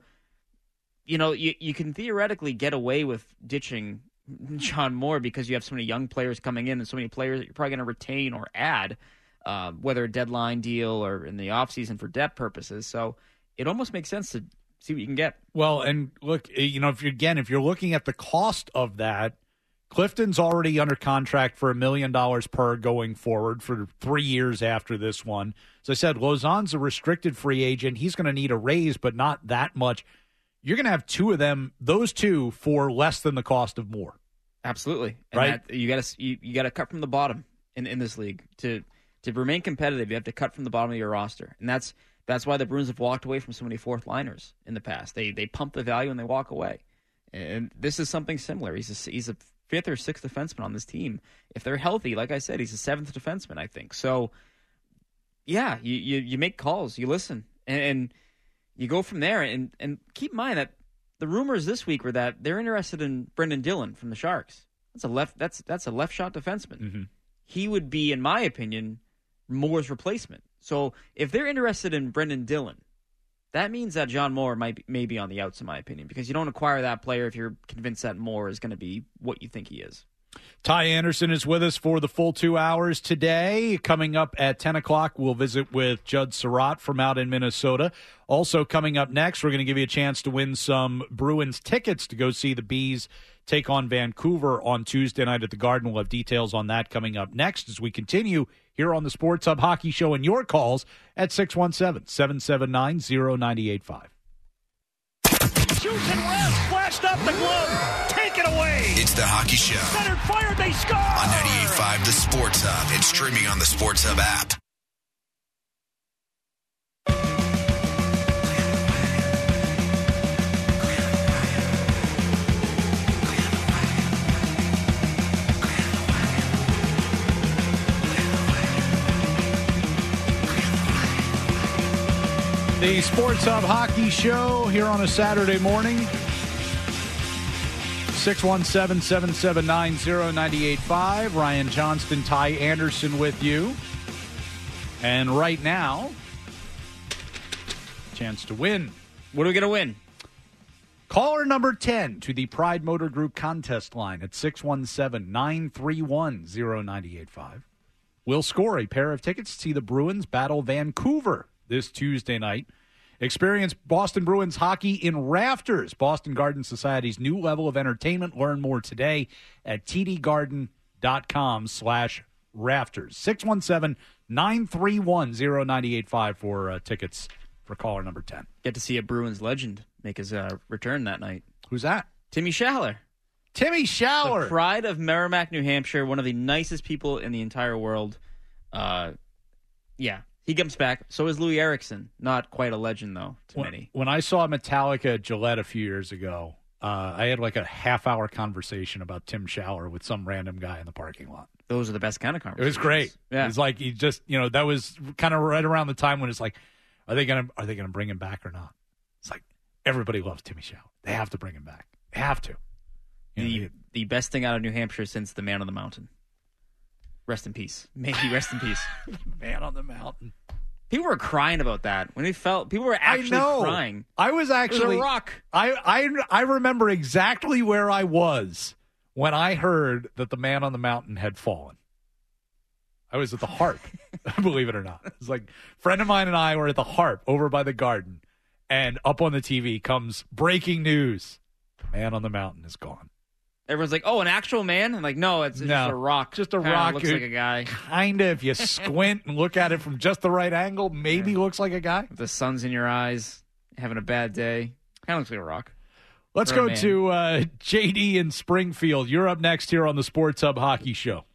S5: you can theoretically get away with ditching John Moore because you have so many young players coming in and so many players that you're probably going to retain or add, whether a deadline deal or in the offseason for depth purposes. So it almost makes sense to see what you can get.
S4: Well, and look, if you're looking at the cost of that, Clifton's already under contract for $1 million per going forward for 3 years after this one. As I said, Lausanne's a restricted free agent. He's going to need a raise, but not that much. You're going to have 2 of them, those 2, for less than the cost of Moore.
S5: Absolutely, and
S4: right?
S5: You got to cut from the bottom in this league to remain competitive. You have to cut from the bottom of your roster, and that's why the Bruins have walked away from so many fourth liners in the past. They pump the value and they walk away, and this is something similar. He's a 5th or 6th defenseman on this team. If they're healthy, like I said, he's a 7th defenseman, I think. So, yeah, you make calls, you listen, and you go from there, and keep in mind that the rumors this week were that they're interested in Brendan Dillon from the Sharks. That's a left shot defenseman.
S4: Mm-hmm.
S5: He would be, in my opinion, Moore's replacement. So if they're interested in Brendan Dillon, that means that John Moore may be on the outs, in my opinion, because you don't acquire that player if you're convinced that Moore is going to be what you think he is.
S4: Ty Anderson is with us for the full 2 hours today. Coming up at 10 o'clock, we'll visit with Judd Surratt from out in Minnesota. Also coming up next, we're going to give you a chance to win some Bruins tickets to go see the Bees take on Vancouver on Tuesday night at the Garden. We'll have details on that coming up next as we continue here on the Sports Hub Hockey Show, and your calls at 617-779-0985.
S7: Shoots and runs, flashed up the glove. Take it away.
S3: It's the Hockey Show.
S7: Centered, fired, they score.
S3: On 98.5 The Sports Hub and streaming on the Sports Hub app.
S4: The Sports Hub Hockey Show here on a Saturday morning. 617-779-0985. Ryan Johnston, Ty Anderson with you. And right now, chance to win.
S5: What are we going to win?
S4: Caller number 10 to the Pride Motor Group contest line at 617-931-0985 will score a pair of tickets to see the Bruins battle Vancouver this Tuesday night. Experience Boston Bruins hockey in rafters, Boston Garden Society's new level of entertainment. Learn more today at tdgarden.com/rafters. 617-931-0985 for tickets for caller number 10.
S5: Get to see a Bruins legend make his return that night.
S4: Who's that?
S5: Timmy Schaller.
S4: Timmy Schaller.
S5: The pride of Merrimack, New Hampshire, one of the nicest people in the entire world. He comes back. So is Louis Erickson. Not quite a legend, though, to many.
S4: When I saw Metallica at Gillette a few years ago, I had like a half-hour conversation about Tim Schaller with some random guy in the parking lot.
S5: Those are the best kind of
S4: It
S5: conversations.
S4: was great.
S5: Yeah.
S4: It was like he just, that was kind of right around the time when it's like, are they gonna bring him back or not? It's like everybody loves Timmy Schaller. They have to bring him back. They have to.
S5: The best thing out of New Hampshire since the Man on the Mountain. Rest in peace. May he rest in peace.
S4: Man on the Mountain.
S5: People were crying about that when people were actually crying.
S4: I was actually
S5: it was a rock.
S4: I remember exactly where I was when I heard that the Man on the Mountain had fallen. I was at the Harp, believe it or not. It's like a friend of mine and I were at the Harp over by the Garden, and up on the TV comes breaking news: the Man on the Mountain is gone.
S5: Everyone's like, "Oh, an actual man?" I'm like, "No, it's just a rock.
S4: Just a
S5: Kinda
S4: rock.
S5: Looks like a guy.
S4: Kind of. If you squint and look at it from just the right angle, maybe looks like a guy.
S5: If the sun's in your eyes, having a bad day, kind of looks like a rock."
S4: Let's go to JD in Springfield. You're up next here on the Sports Hub Hockey Show.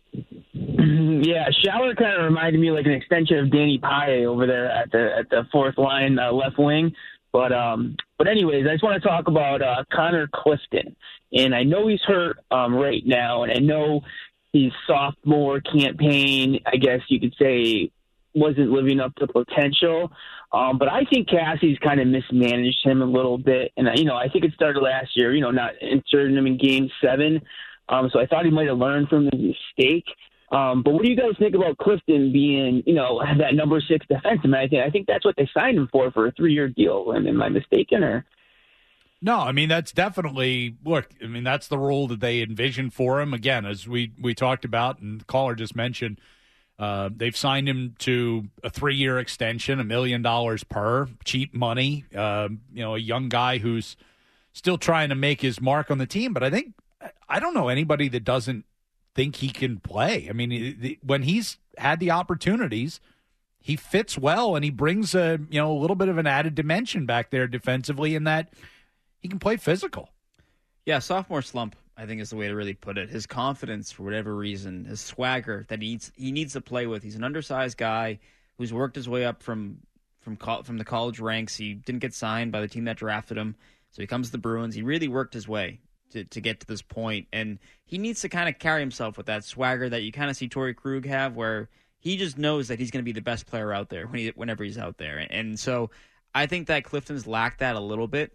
S10: Yeah, Schaller kind of reminded me like an extension of Danny Paille over there at the fourth line, left wing. But anyways, I just want to talk about Connor Clifton. And I know he's hurt right now, and I know his sophomore campaign, I guess you could say, wasn't living up to potential. But I think Cassie's kind of mismanaged him a little bit. And, I think it started last year, not inserting him in Game 7. So I thought he might have learned from his mistake. But what do you guys think about Clifton being, that number 6 defenseman? I think that's what they signed him for a 3-year deal. Am I mistaken? Or
S4: no, I mean, that's definitely that's the role that they envisioned for him. Again, as we talked about and the caller just mentioned, they've signed him to a 3-year extension, $1 million per, cheap money. A young guy who's still trying to make his mark on the team. But I don't know anybody that doesn't think he can play. I mean, when he's had the opportunities, he fits well, and he brings a little bit of an added dimension back there defensively in that he can play physical.
S5: Yeah, sophomore slump, I think, is the way to really put it. His confidence, for whatever reason, his swagger that he needs to play with. He's an undersized guy who's worked his way up from the college ranks. He didn't get signed by the team that drafted him, so he comes to the Bruins. He really worked his way to get to this point, and he needs to kind of carry himself with that swagger that you kind of see Torrey Krug have, where he just knows that he's going to be the best player out there whenever he's out there. And so I think that Clifton's lacked that a little bit.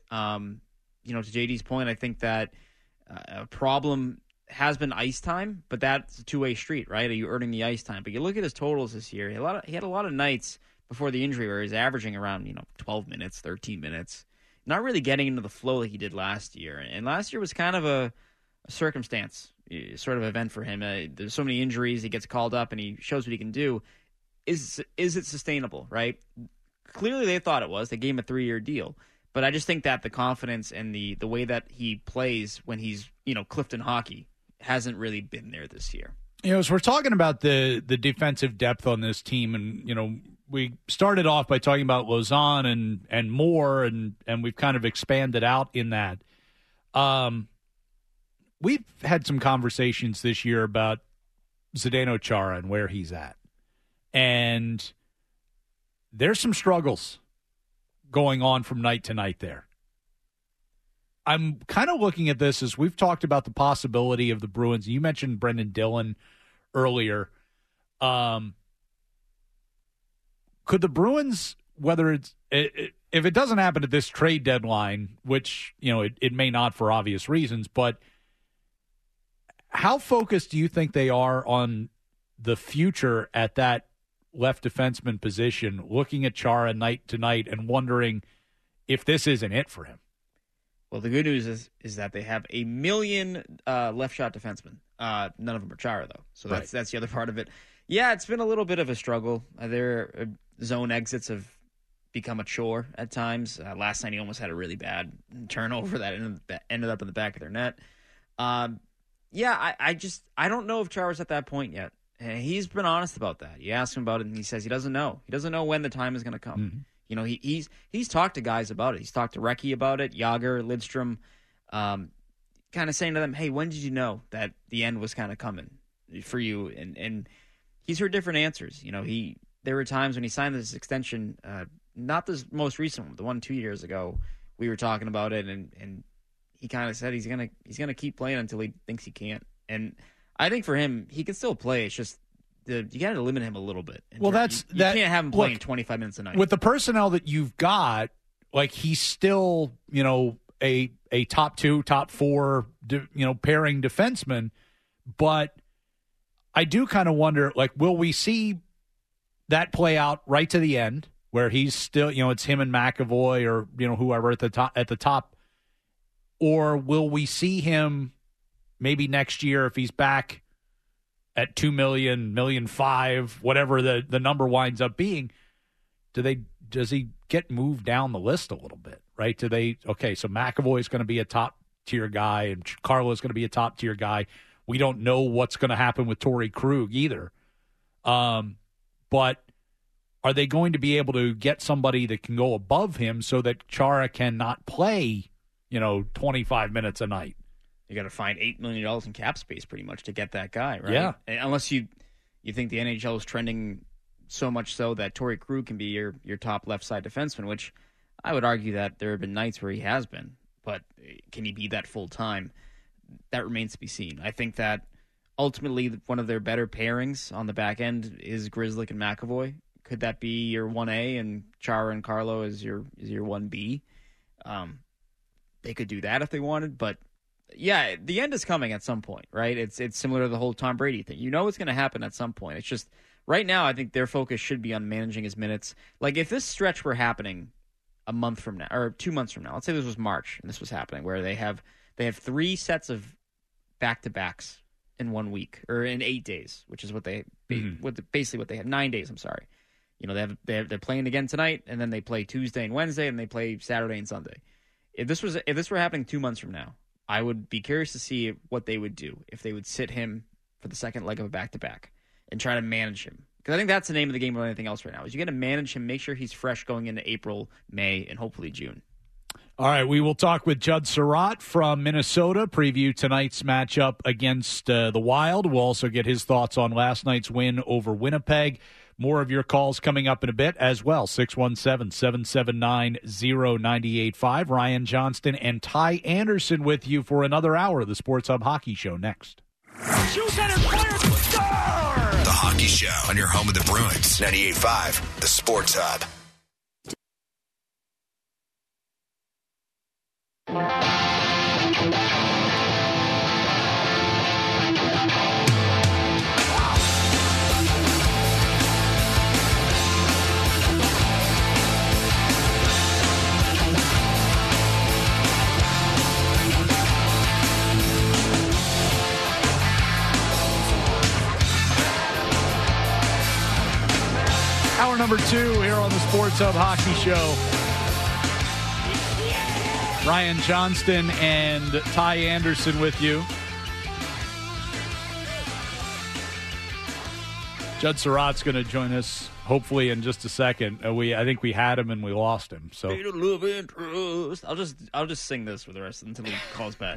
S5: To JD's point, I think that a problem has been ice time, but that's a two-way street, right? Are you earning the ice time? But you look at his totals this year, he had a lot of nights before the injury where he's averaging around 12 minutes, 13 minutes, not really getting into the flow like he did last year. And last year was kind of a circumstance sort of event for him. There's so many injuries, he gets called up and he shows what he can do. Is it sustainable, right? Clearly they thought it was. They gave him a 3-year deal. But I just think that the confidence and the way that he plays when he's, Clifton hockey hasn't really been there this year.
S4: As we're talking about the defensive depth on this team, and, we started off by talking about Lauzon and Moore, and we've kind of expanded out in that. We've had some conversations this year about Zdeno Chara and where he's at. And there's some struggles going on from night to night there. I'm kind of looking at this as we've talked about the possibility of the Bruins. You mentioned Brendan Dillon earlier. Could the Bruins whether it's if it doesn't happen at this trade deadline, which it may not for obvious reasons, but how focused do you think they are on the future at that left defenseman position, looking at Chara night to night and wondering if this isn't it for him?
S5: Well, the good news is that they have 1 million left shot defensemen. None of them are Chara, though. So that's the other part of it. Yeah, it's been a little bit of a struggle. Their zone exits have become a chore at times. Last night he almost had a really bad turnover that ended up in the back of their net. I don't know if Chara's at that point yet. And he's been honest about that. You ask him about it, and he says he doesn't know. He doesn't know when the time is going to come. Mm-hmm. He's talked to guys about it. He's talked to Recchi about it, Jágr, Lidstrom, kind of saying to them, hey, when did you know that the end was kind of coming for you? And he's heard different answers. There were times when he signed this extension, not this most recent one, the one 2 years ago, we were talking about it, and he kind of said he's gonna keep playing until he thinks he can't. And I think for him, he can still play. It's just you got to limit him a little bit.
S4: Well,
S5: you can't have him playing 25 minutes a night.
S4: With the personnel that you've got, like he's still, a top 2, top 4, pairing defenseman. But I do kind of wonder, like, will we see that play out right to the end, where he's still, it's him and McAvoy or whoever at the top, or will we see him maybe next year if he's back at 2 million, 1.5 million, whatever the number winds up being? Does he get moved down the list a little bit, right? So McAvoy is going to be a top tier guy and Carlo is going to be a top tier guy. We don't know what's going to happen with Torrey Krug either. But are they going to be able to get somebody that can go above him so that Chara cannot play, 25 minutes a night?
S5: You got to find $8 million in cap space pretty much to get that guy, right?
S4: Yeah.
S5: Unless you think the NHL is trending so much so that Torrey Krug can be your top left side defenseman, which I would argue that there have been nights where he has been, but can he be that full time? That remains to be seen. I think that ultimately one of their better pairings on the back end is Grzelcyk and McAvoy. Could that be your 1A and Chara and Carlo is your 1B? They could do that if they wanted, but yeah, the end is coming at some point, right? It's similar to the whole Tom Brady thing. It's going to happen at some point. It's just right now I think their focus should be on managing his minutes. Like if this stretch were happening a month from now or 2 months from now, let's say this was March and this was happening, where they have 3 sets of back-to-backs in 1 week or in 8 days, which is what they basically what they have 9 days. I'm sorry, they're playing again tonight, and then they play Tuesday and Wednesday, and they play Saturday and Sunday. If this were happening 2 months from now, I would be curious to see what they would do if they would sit him for the second leg of a back-to-back and try to manage him. Because I think that's the name of the game more than anything else right now, is you got to manage him, make sure he's fresh going into April, May, and hopefully June.
S4: All right, we will talk with Judd Surratt from Minnesota, preview tonight's matchup against the Wild. We'll also get his thoughts on last night's win over Winnipeg. More of your calls coming up in a bit as well. 617-779-0985. Ryan Johnston and Ty Anderson with you for another hour of the Sports Hub Hockey Show next.
S3: Shoots at his players, score! The Hockey Show on your home of the Bruins. 98.5, the Sports Hub.
S4: Hour number 2 here on the Sports Hub Hockey Show. Ryan Johnston and Ty Anderson with you. Judd Surratt's going to join us hopefully in just a second. I think we had him and we lost him. So
S5: love interest. I'll just sing this for the rest until he calls back.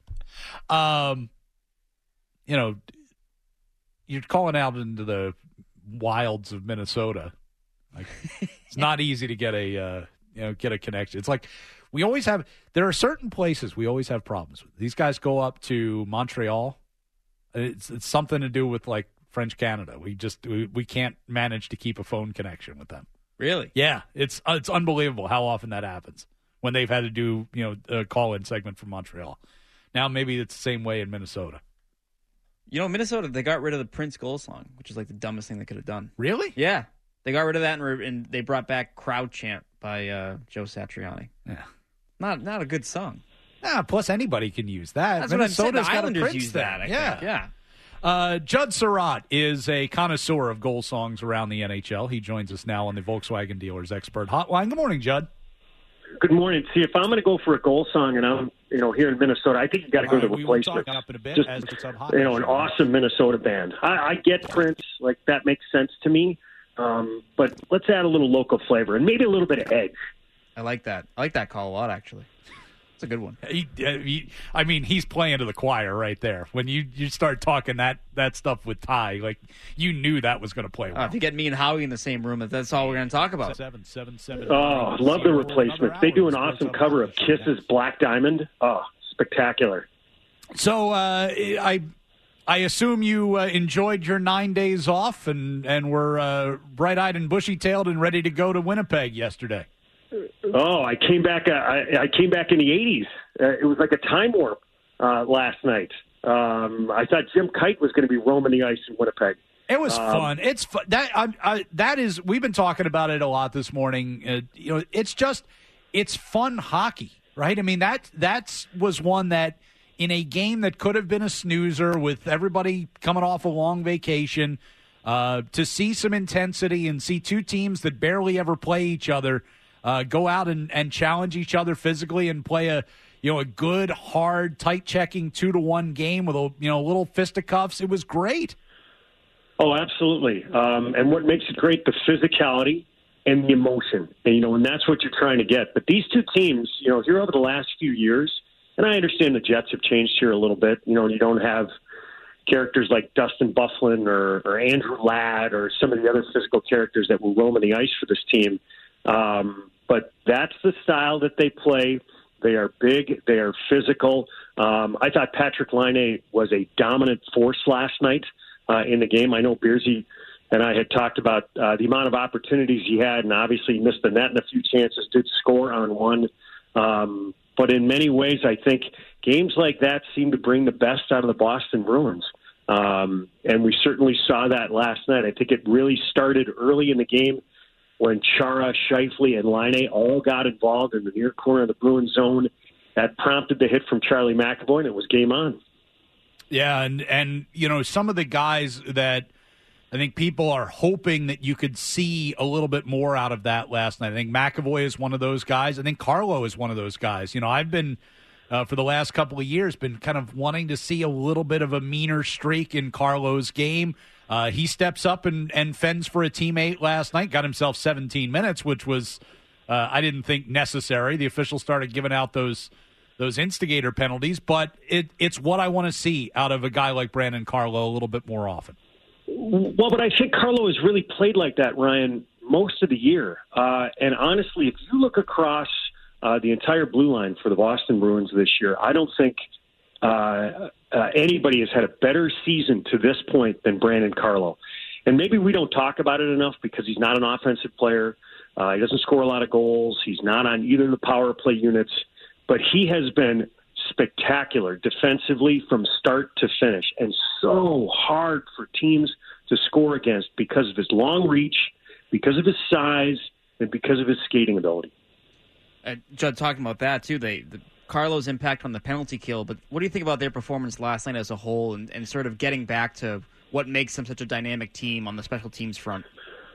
S4: You're calling out into the wilds of Minnesota. Like, it's not easy to get a connection. It's like there are certain places we always have problems with. These guys go up to Montreal. It's something to do with like French Canada. We can't manage to keep a phone connection with them.
S5: Really?
S4: Yeah, it's unbelievable how often that happens when they've had to do a call-in segment from Montreal. Now maybe it's the same way in Minnesota.
S5: Minnesota, they got rid of the Prince goal song, which is like the dumbest thing they could have done.
S4: Really?
S5: Yeah. They got rid of that and they brought back Crowd Chant by Joe Satriani.
S4: Yeah.
S5: Not a good song.
S4: Plus anybody can use that.
S5: That's what I'm saying. The
S4: Minnesota's got a
S5: Islanders
S4: Prince
S5: use
S4: thing.
S5: that, I think. Yeah.
S4: Judd Surratt is a connoisseur of goal songs around the NHL. He joins us now on the Volkswagen Dealers Expert Hotline. Good morning, Judd.
S11: Good morning. See, if I'm going to go for a goal song and I'm, here in Minnesota, I think you got to go to the Replacements.
S4: Up in a bit
S11: Just,
S4: as it's up hot.
S11: an awesome Minnesota band. I get Prince, like that makes sense to me. But let's add a little local flavor and maybe a little bit of edge.
S5: I like that. I like that call a lot, actually. It's a good one.
S4: He's playing to the choir right there. When you start talking that stuff with Ty, like you knew that was going to play well.
S5: If you get me and Howie in the same room, that's all we're going to talk about.
S4: 777.
S11: Oh, love the Replacements. They do an awesome cover of Kiss's Black Diamond. Oh, spectacular.
S4: So I assume you enjoyed your 9 days off and were bright-eyed and bushy-tailed and ready to go to Winnipeg yesterday.
S11: Oh, I came back. I came back in the '80s. It was like a time warp last night. I thought Jim Kite was going to be roaming the ice in Winnipeg.
S4: It was fun. It's fun. That is. We've been talking about it a lot this morning. It's fun hockey, right? I mean that was one that in a game that could have been a snoozer with everybody coming off a long vacation, to see some intensity and see two teams that barely ever play each other. Go out and challenge each other physically and play a good, hard, tight-checking 2-1 game with a little fisticuffs. It was great.
S11: Oh, absolutely. And what makes it great, the physicality and the emotion. And that's what you're trying to get. But these two teams, here over the last few years, and I understand the Jets have changed here a little bit. You don't have characters like Dustin Byfuglien or Andrew Ladd or some of the other physical characters that will roam on the ice for this team. But that's the style that they play. They are big. They are physical. I thought Patrik Laine was a dominant force last night in the game. I know Beersy and I had talked about the amount of opportunities he had, and obviously he missed the net and a few chances, did score on one. But in many ways, I think games like that seem to bring the best out of the Boston Bruins. And we certainly saw that last night. I think it really started early in the game when Chara, Scheifele, and Laine all got involved in the near corner of the Bruins zone. That prompted the hit from Charlie McAvoy, and it was game on.
S4: Yeah, and some of the guys that I think people are hoping that you could see a little bit more out of that last night. I think McAvoy is one of those guys. I think Carlo is one of those guys. I've been, for the last couple of years, been kind of wanting to see a little bit of a meaner streak in Carlo's game. He steps up and fends for a teammate last night, got himself 17 minutes, which was, I didn't think necessary. The officials started giving out those instigator penalties, but it's what I want to see out of a guy like Brandon Carlo a little bit more often.
S11: Well, but I think Carlo has really played like that, Ryan, most of the year. And honestly, if you look across the entire blue line for the Boston Bruins this year, I don't think anybody has had a better season to this point than Brandon Carlo. And maybe we don't talk about it enough because he's not an offensive player. He doesn't score a lot of goals. He's not on either of the power play units. But he has been spectacular defensively from start to finish and so hard for teams to score against because of his long reach, because of his size, and because of his skating ability.
S5: Judd, talking about that, too, the Carlo's impact on the penalty kill, but what do you think about their performance last night as a whole and sort of getting back to what makes them such a dynamic team on the special teams front?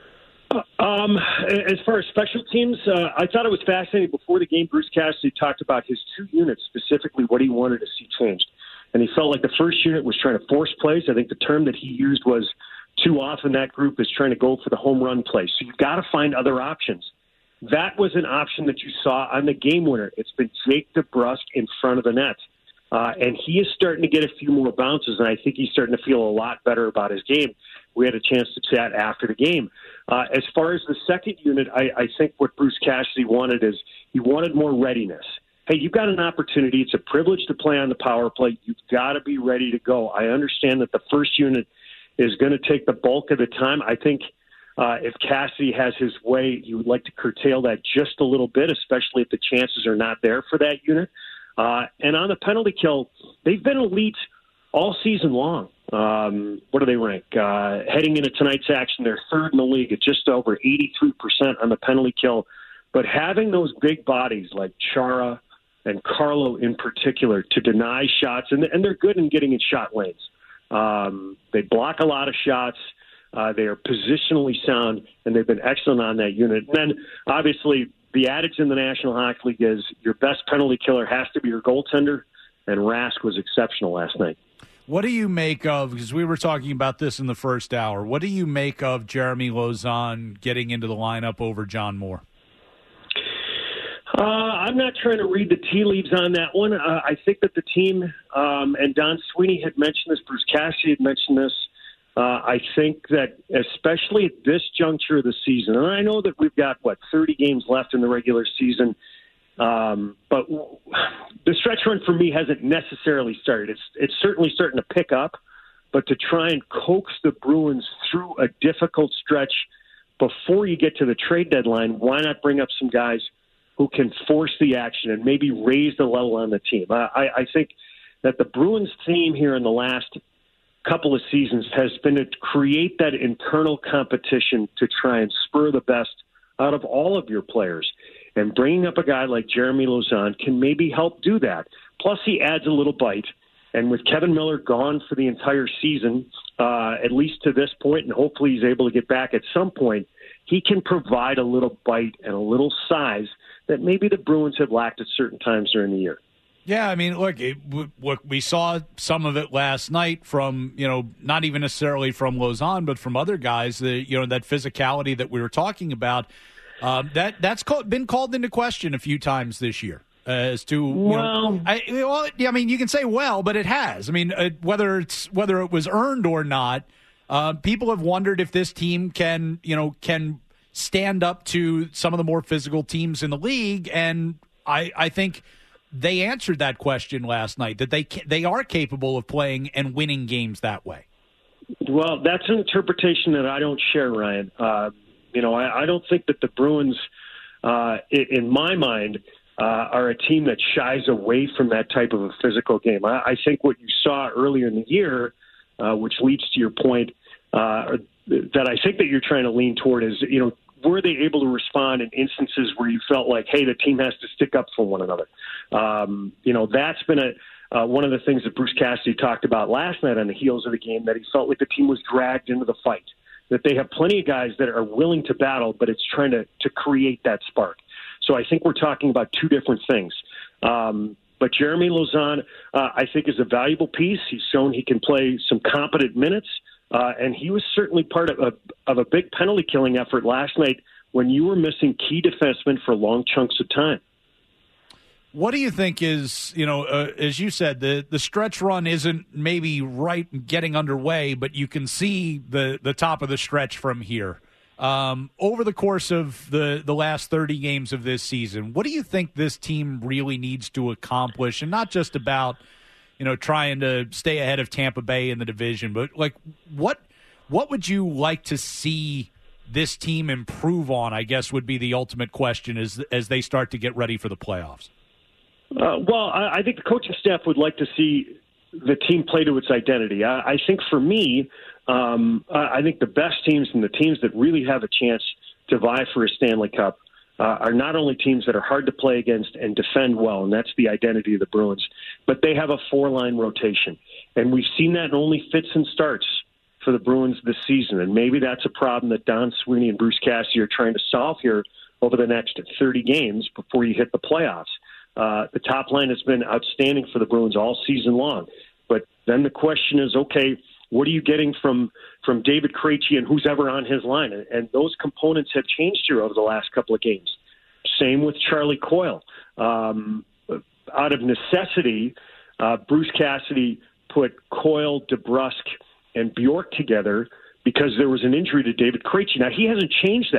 S11: As far as special teams, I thought it was fascinating. Before the game, Bruce Cassidy talked about his two units, specifically what he wanted to see changed. And he felt like the first unit was trying to force plays. I think the term that he used was too often that group is trying to go for the home run play. So you've got to find other options. That was an option that you saw on the game winner. It's been Jake DeBrusk in front of the net. And he is starting to get a few more bounces, and I think he's starting to feel a lot better about his game. We had a chance to chat after the game. As far as the second unit, I think what Bruce Cassidy wanted is he wanted more readiness. Hey, you've got an opportunity. It's a privilege to play on the power play. You've got to be ready to go. I understand that the first unit is going to take the bulk of the time. I think If Cassidy has his way, you would like to curtail that just a little bit, especially if the chances are not there for that unit. And on the penalty kill, they've been elite all season long. What do they rank? Heading into tonight's action, they're third in the league at just over 83% on the penalty kill. But having those big bodies like Chara and Carlo in particular to deny shots, and they're good in getting in shot lanes. They block a lot of shots. They are positionally sound, and they've been excellent on that unit. And then, obviously, the adage in the National Hockey League is your best penalty killer has to be your goaltender, and Rask was exceptional last night.
S4: What do you make of, because we were talking about this in the first hour, what do you make of Jeremy Lauzon getting into the lineup over John Moore?
S11: I'm not trying to read the tea leaves on that one. I think that the team, and Don Sweeney had mentioned this, Bruce Cassidy had mentioned this, I think that especially at this juncture of the season, and I know that we've got, 30 games left in the regular season, but the stretch run for me hasn't necessarily started. It's certainly starting to pick up, but to try and coax the Bruins through a difficult stretch before you get to the trade deadline, why not bring up some guys who can force the action and maybe raise the level on the team? I think that the Bruins' theme here in the last couple of seasons has been to create that internal competition to try and spur the best out of all of your players. And bringing up a guy like Jeremy Lauzon can maybe help do that. Plus, he adds a little bite. And with Kevin Miller gone for the entire season, at least to this point, and hopefully he's able to get back at some point, he can provide a little bite and a little size that maybe the Bruins have lacked at certain times during the year.
S4: Yeah, I mean, look, we saw some of it last night from, not even necessarily from Lauzon, but from other guys, that physicality that we were talking about, that's been called into question a few times this year. As to, I mean, you can say but it has. I mean, whether it was earned or not, people have wondered if this team can stand up to some of the more physical teams in the league, and I think they answered that question last night, that they are capable of playing and winning games that way.
S11: Well, that's an interpretation that I don't share, Ryan. I don't think that the Bruins, in my mind, are a team that shies away from that type of a physical game. I think what you saw earlier in the year, which leads to your point, that I think that you're trying to lean toward is, were they able to respond in instances where you felt like, hey, the team has to stick up for one another? That's been one of the things that Bruce Cassidy talked about last night on the heels of the game, that he felt like the team was dragged into the fight, that they have plenty of guys that are willing to battle, but it's trying to create that spark. So I think we're talking about two different things. But Jeremy Lauzon, I think, is a valuable piece. He's shown he can play some competent minutes. And he was certainly part of a big penalty killing effort last night when you were missing key defensemen for long chunks of time.
S4: What do you think is, as you said, the stretch run isn't maybe right getting underway, but you can see the top of the stretch from here. Over the course of the last 30 games of this season, what do you think this team really needs to accomplish? And not just about trying to stay ahead of Tampa Bay in the division, but what would you like to see this team improve on, I guess, would be the ultimate question as they start to get ready for the playoffs?
S11: I think the coaching staff would like to see the team play to its identity. I think for me, I think the best teams and the teams that really have a chance to vie for a Stanley Cup are not only teams that are hard to play against and defend well, and that's the identity of the Bruins, but they have a four-line rotation. And we've seen that in only fits and starts for the Bruins this season. And maybe that's a problem that Don Sweeney and Bruce Cassidy are trying to solve here over the next 30 games before you hit the playoffs. The top line has been outstanding for the Bruins all season long. But then the question is, okay, what are you getting from David Krejci and who's ever on his line? And those components have changed here over the last couple of games. Same with Charlie Coyle. Out of necessity, Bruce Cassidy put Coyle, DeBrusk, and Bjork together because there was an injury to David Krejci. Now, he hasn't changed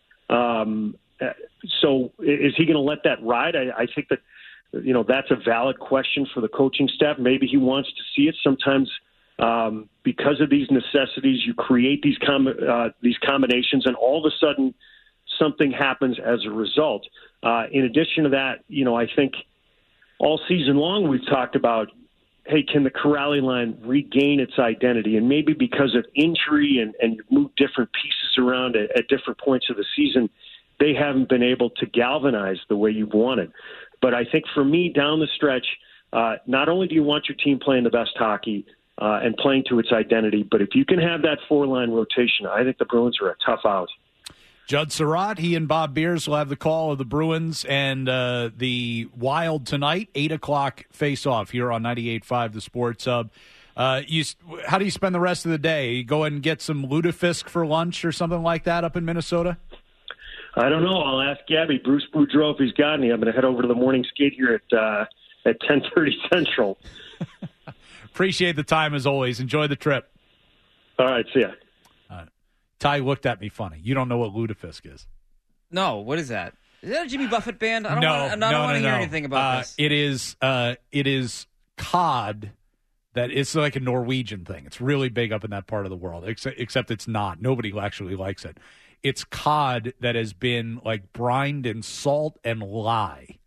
S11: that. So is he going to let that ride? I think that, that's a valid question for the coaching staff. Maybe he wants to see it. Sometimes because of these necessities, you create these combinations, and all of a sudden something happens as a result. In addition to that, I think all season long we've talked about, hey, can the Kuraly line regain its identity? And maybe because of injury and you move different pieces around at different points of the season, they haven't been able to galvanize the way you've wanted. But I think for me, down the stretch, not only do you want your team playing the best hockey and playing to its identity, but if you can have that four-line rotation, I think the Bruins are a tough out.
S4: Judd Surratt, he and Bob Beers will have the call of the Bruins and the Wild tonight, 8 o'clock face-off here on 98.5 The Sports Hub. How do you spend the rest of the day? You go and get some lutefisk for lunch or something like that up in Minnesota?
S11: I don't know. I'll ask Gabby. Bruce Boudreau, if he's got any. I'm going to head over to the morning skate here at 10:30 Central.
S4: Appreciate the time as always. Enjoy the trip.
S11: All right, see ya.
S4: Ty looked at me funny. You don't know what lutefisk is?
S5: No, what is that? Is that a Jimmy Buffett band? I don't want to hear anything about this.
S4: It is cod. That it's like a Norwegian thing. It's really big up in that part of the world. Except it's not. Nobody actually likes it. It's cod that has been like brined in salt and lye.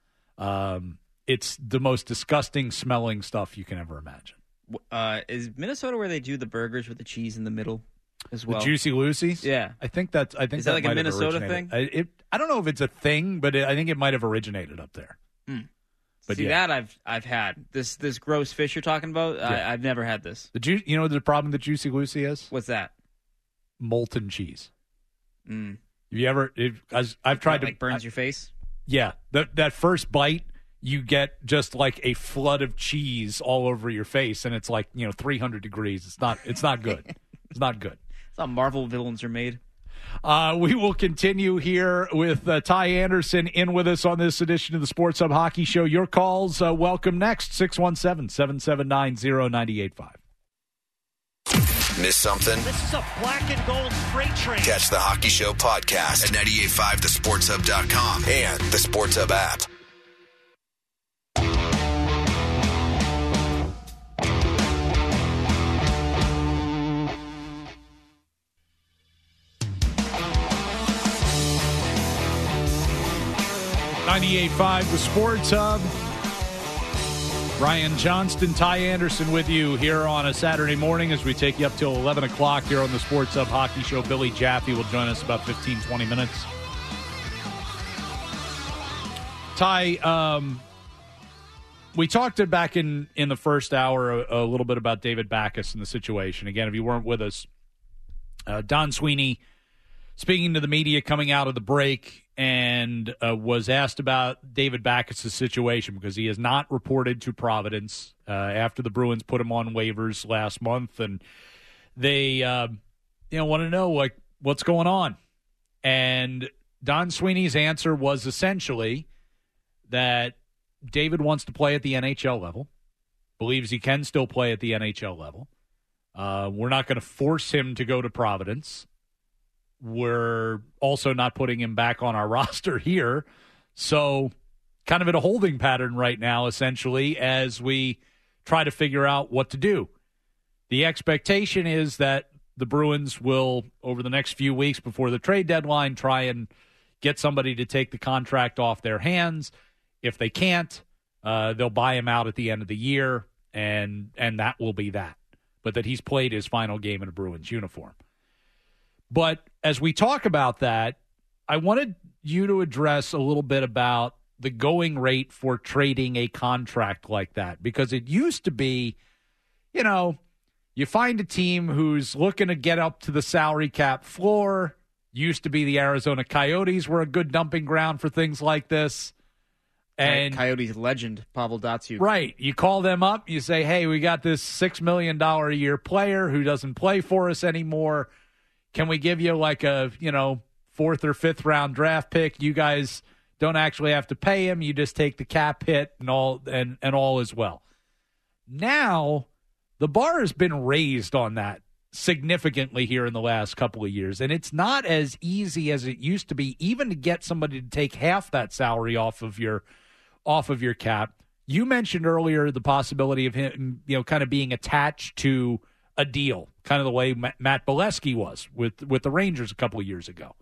S4: It's the most disgusting smelling stuff you can ever imagine.
S5: Is Minnesota where they do the burgers with the cheese in the middle as well?
S4: The Juicy Lucy's?
S5: Yeah.
S4: I think is that
S5: like a Minnesota thing?
S4: I don't know if it's a thing, but I think it might have originated up there. But
S5: that I've had. This gross fish you're talking about,
S4: yeah.
S5: I've never had this.
S4: You know the problem that Juicy Lucy is?
S5: What's that?
S4: Molten cheese.
S5: Mm.
S4: Have you ever? I've tried to.
S5: Like burns your face?
S4: Yeah. That first bite, you get just like a flood of cheese all over your face, and it's like 300 degrees. It's not good. It's not good.
S5: That's how Marvel villains are made.
S4: We will continue here with Ty Anderson in with us on this edition of the Sports Hub Hockey Show. Your calls welcome next, 617-779-0985.
S3: Miss something?
S7: This is a black and gold freight train.
S3: Catch the Hockey Show podcast at 985thesportshub.com and the Sports Hub app.
S4: .98.5 The Sports Hub. Brian Johnston, Ty Anderson with you here on a Saturday morning as we take you up till 11 o'clock here on the Sports Hub Hockey Show. Billy Jaffe will join us about 15, 20 minutes. Ty, we talked back in the first hour a little bit about David Backes and the situation. Again, if you weren't with us, Don Sweeney speaking to the media coming out of the break and was asked about David Backes' situation because he has not reported to Providence after the Bruins put him on waivers last month, and they want to know what's going on. And Don Sweeney's answer was essentially that David wants to play at the NHL level, believes he can still play at the NHL level. We're not going to force him to go to Providence. We're also not putting him back on our roster here. So kind of in a holding pattern right now, essentially, as we try to figure out what to do. The expectation is that the Bruins will, over the next few weeks before the trade deadline, try and get somebody to take the contract off their hands. If they can't, they'll buy him out at the end of the year, and that will be that. But that he's played his final game in a Bruins uniform. But as we talk about that, I wanted you to address a little bit about the going rate for trading a contract like that. Because it used to be, you find a team who's looking to get up to the salary cap floor. Used to be the Arizona Coyotes were a good dumping ground for things like this. And
S5: Coyotes legend, Pavel Datsyuk.
S4: Right. You call them up, you say, hey, we got this $6 million a year player who doesn't play for us anymore. Can we give you like a, 4th or 5th round draft pick? You guys don't actually have to pay him. You just take the cap hit and all is well. Now, the bar has been raised on that significantly here in the last couple of years. And it's not as easy as it used to be, even to get somebody to take half that salary off of your cap. You mentioned earlier the possibility of him, kind of being attached to a deal, kind of the way Matt Bolesky was with the Rangers a couple of years ago.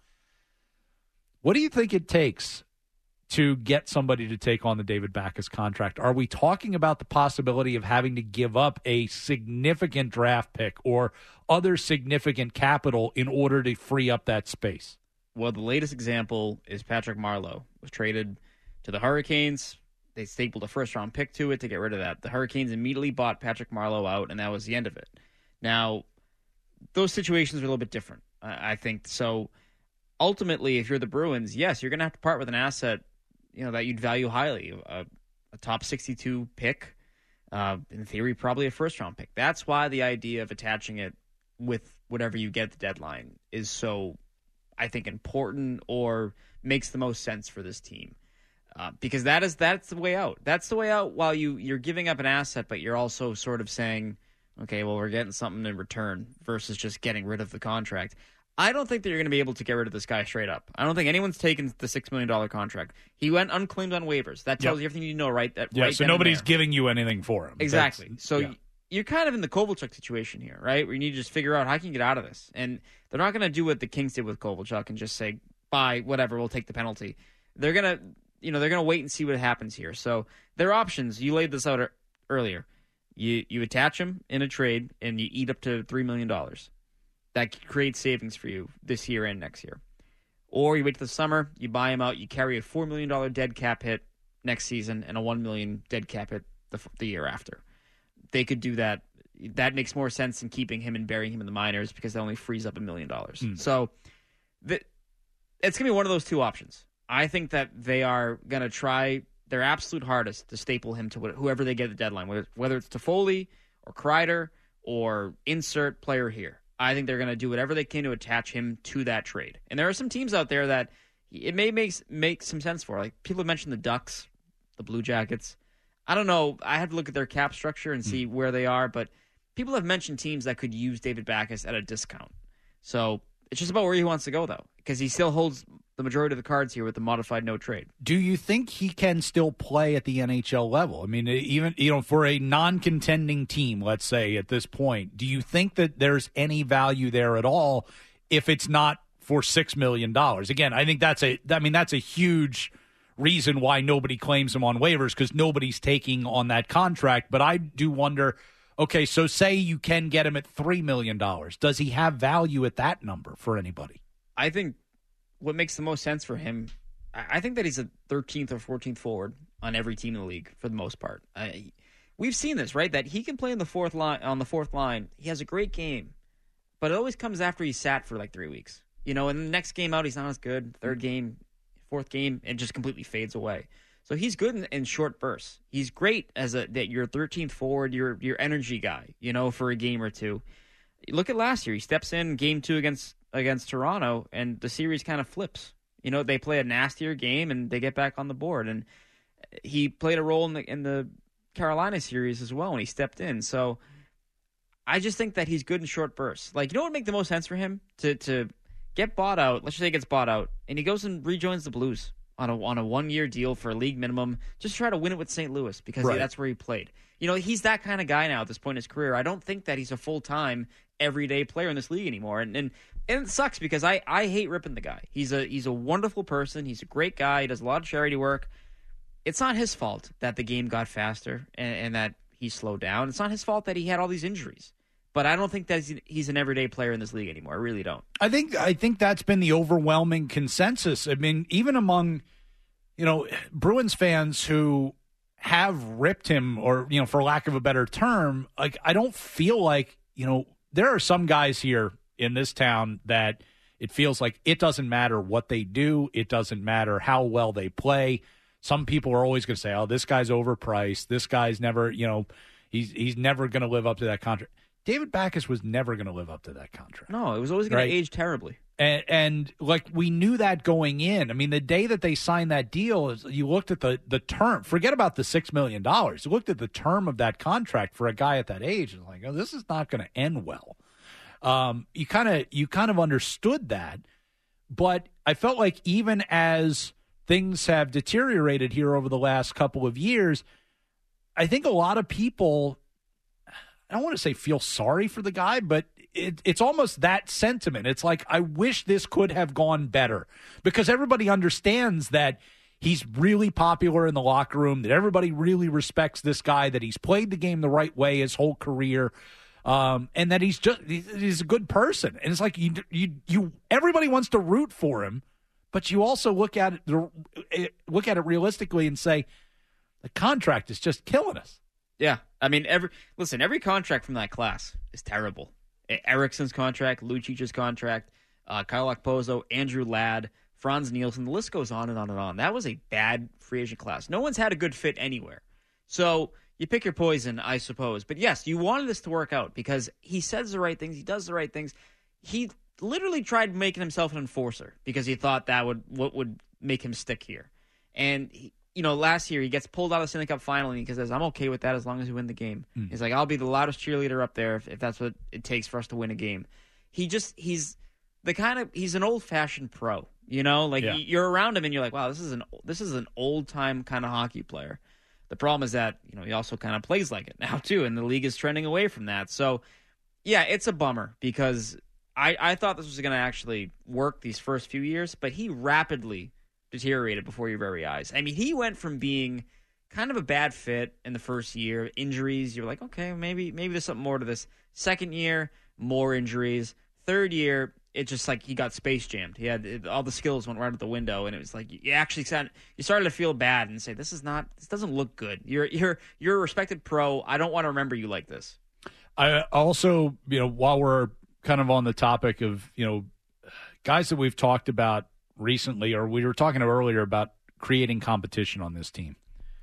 S4: What do you think it takes to get somebody to take on the David Backes contract? Are we talking about the possibility of having to give up a significant draft pick or other significant capital in order to free up that space?
S5: Well, the latest example is Patrick Marleau was traded to the Hurricanes. They stapled a first-round pick to it to get rid of that. The Hurricanes immediately bought Patrick Marleau out, and that was the end of it. Now, those situations are a little bit different, I think. So, ultimately, if you're the Bruins, yes, you're going to have to part with an asset, that you'd value highly, a top 62 pick, in theory, probably a first-round pick. That's why the idea of attaching it with whatever you get at the deadline is so, I think, important or makes the most sense for this team. Because that's the way out. That's the way out while you're giving up an asset, but you're also sort of saying, okay, well, we're getting something in return versus just getting rid of the contract. I don't think that you're going to be able to get rid of this guy straight up. I don't think anyone's taken the $6 million contract. He went unclaimed on waivers. That tells you everything you need to know, right?
S4: So nobody's giving you anything for him.
S5: Exactly. You're kind of in the Kovalchuk situation here, right? Where you need to just figure out how can you get out of this. And they're not going to do what the Kings did with Kovalchuk and just say, bye, whatever, we'll take the penalty. They're going to... they're going to wait and see what happens here. So their options, you laid this out earlier. You attach him in a trade, and you eat up to $3 million. That creates savings for you this year and next year. Or you wait till the summer, you buy him out, you carry a $4 million dead cap hit next season and a $1 million dead cap hit the year after. They could do that. That makes more sense than keeping him and burying him in the minors because that only frees up $1 million. So it's going to be one of those two options. I think that they are going to try their absolute hardest to staple him to whoever they get at the deadline, whether it's Toffoli or Kreider or insert player here. I think they're going to do whatever they can to attach him to that trade. And there are some teams out there that it may make some sense for. Like people have mentioned the Ducks, the Blue Jackets. I don't know. I have to look at their cap structure and see where they are, but people have mentioned teams that could use David Backes at a discount. So it's just about where he wants to go, though, because he still holds the majority of the cards here with the modified no trade.
S4: Do you think he can still play at the NHL level? I mean, even for a non-contending team, let's say at this point, do you think that there's any value there at all if it's not for $6 million? Again, I think that's a huge reason why nobody claims him on waivers because nobody's taking on that contract. But I do wonder, okay, so say you can get him at $3 million. Does he have value at that number for anybody?
S5: I think what makes the most sense for him, I think that he's a 13th or 14th forward on every team in the league for the most part. We've seen this, right? That he can play on the fourth line. He has a great game, but it always comes after he's sat for like 3 weeks. And the next game out, he's not as good. Third game, fourth game, and just completely fades away. So he's good in short bursts. He's great as your 13th forward, your energy guy, for a game or two. Look at last year. He steps in game 2 against Toronto, and the series kind of flips. They play a nastier game, and they get back on the board. And he played a role in the Carolina series as well when he stepped in. So I just think that he's good in short bursts. Like, what would make the most sense for him? To get bought out. Let's just say he gets bought out, and he goes and rejoins the Blues on a 1-year deal for a league minimum. Just try to win it with St. Louis because that's where he played. He's that kind of guy now at this point in his career. I don't think that he's a full-time, everyday player in this league anymore. And it sucks because I hate ripping the guy. He's a wonderful person. He's a great guy. He does a lot of charity work. It's not his fault that the game got faster and that he slowed down. It's not his fault that he had all these injuries. But I don't think that he's an everyday player in this league anymore. I really don't.
S4: I think that's been the overwhelming consensus. I mean, even among, Bruins fans who have ripped him or, for lack of a better term, like I don't feel like, there are some guys here in this town that it feels like it doesn't matter what they do. It doesn't matter how well they play. Some people are always going to say, oh, this guy's overpriced. This guy's never, he's never going to live up to that contract. David Backes was never going to live up to that contract.
S5: No, it was always going to age terribly.
S4: And like we knew that going in. I mean, the day that they signed that deal, you looked at the term. Forget about the $6 million. You looked at the term of that contract for a guy at that age, and like, oh, this is not going to end well. You kind of understood that, but I felt like even as things have deteriorated here over the last couple of years, I think a lot of people, I don't want to say feel sorry for the guy, but it's almost that sentiment. It's like, I wish this could have gone better, because everybody understands that he's really popular in the locker room, that everybody really respects this guy, that he's played the game the right way his whole career, and that he's a good person. And it's like you everybody wants to root for him, but you also look at it realistically and say, the contract is just killing us.
S5: Yeah, I mean, every contract from that class is terrible. Ericsson's contract, Lucic's contract, Kyle Okposo, Andrew Ladd, Franz Nielsen, the list goes on and on and on. That was a bad free agent class. No one's had a good fit anywhere. So you pick your poison, I suppose. But yes, you wanted this to work out because he says the right things, he does the right things. He literally tried making himself an enforcer because he thought what would make him stick here. And last year he gets pulled out of the Stanley Cup final and he says, I'm okay with that as long as we win the game. He's like, I'll be the loudest cheerleader up there if that's what it takes for us to win a game. He's an old-fashioned pro, You're around him and you're like, wow, this is an old-time kind of hockey player. The problem is that, he also kind of plays like it now too, and the league is trending away from that. So, yeah, it's a bummer because I thought this was going to actually work these first few years, but he rapidly deteriorated before your very eyes. I mean, he went from being kind of a bad fit in the first year, injuries. You're like, okay, maybe there's something more to this. Second year, more injuries. Third year, it's just like he got space jammed. He had all the skills went right out the window, and it was like you started to feel bad and say, this doesn't look good. You're a respected pro. I don't want to remember you like this.
S4: I also, while we're kind of on the topic of guys that we've talked about recently, or we were talking earlier about creating competition on this team.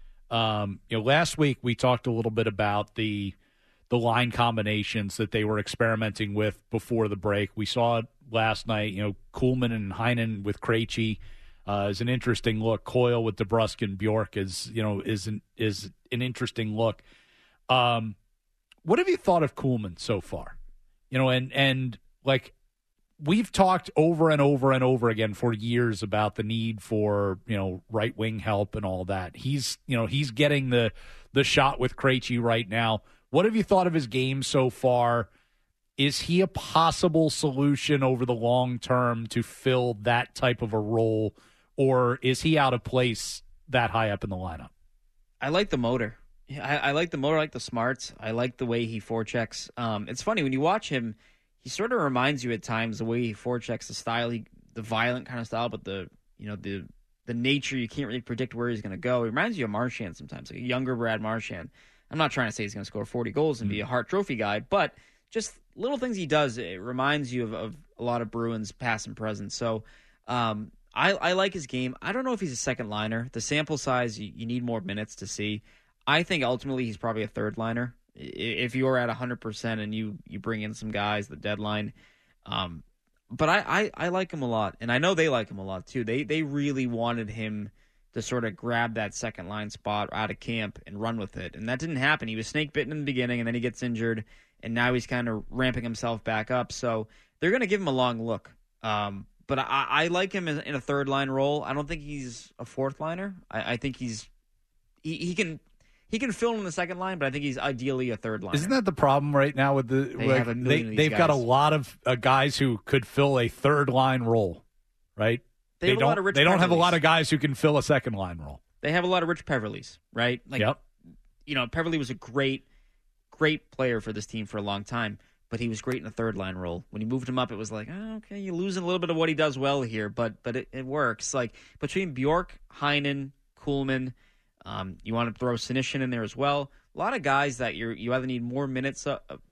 S4: Last week we talked a little bit about the line combinations that they were experimenting with before the break. We saw it last night. Kuhlman and Heinen with Krejci is an interesting look. Coyle with DeBrusk and Bjork is an interesting look. What have you thought of Kuhlman so far? And like, we've talked over and over and over again for years about the need for, right wing help and all that. He's getting the shot with Krejci right now. What have you thought of his game so far? Is he a possible solution over the long term to fill that type of a role, or is he out of place that high up in the lineup?
S5: I like the motor. I like the motor. I like the smarts. I like the way he forechecks. It's funny when you watch him. He sort of reminds you at times the way he forechecks, the style, the violent kind of style, but the nature, you can't really predict where he's going to go. He reminds you of Marchand sometimes, like a younger Brad Marchand. I'm not trying to say he's going to score 40 goals and be a Hart Trophy guy, but just little things he does, it reminds you of a lot of Bruins past and present. So I like his game. I don't know if he's a second liner. The sample size, you need more minutes to see. I think ultimately he's probably a third liner. If you're at 100% and you bring in some guys, the deadline. But I like him a lot, and I know they like him a lot too. They really wanted him to sort of grab that second line spot out of camp and run with it, and that didn't happen. He was snake bitten in the beginning, and then he gets injured, and now he's kind of ramping himself back up. So they're going to give him a long look. But I like him in a third line role. I don't think he's a fourth liner. I think he can fill in the second line, but I think he's ideally a third line.
S4: Isn't that the problem right now with they've got a lot of guys who could fill a third line role, right? They don't have a lot of guys who can fill a second line role.
S5: They have a lot of Rich Peverleys, right?
S4: Yep.
S5: Peverley was a great player for this team for a long time, but he was great in a third line role. When you moved him up, it was like, okay, you're losing a little bit of what he does well here, but it works. Like between Bjork, Heinen, Kuhlman. You want to throw Senyshyn in there as well. A lot of guys that you either need more minutes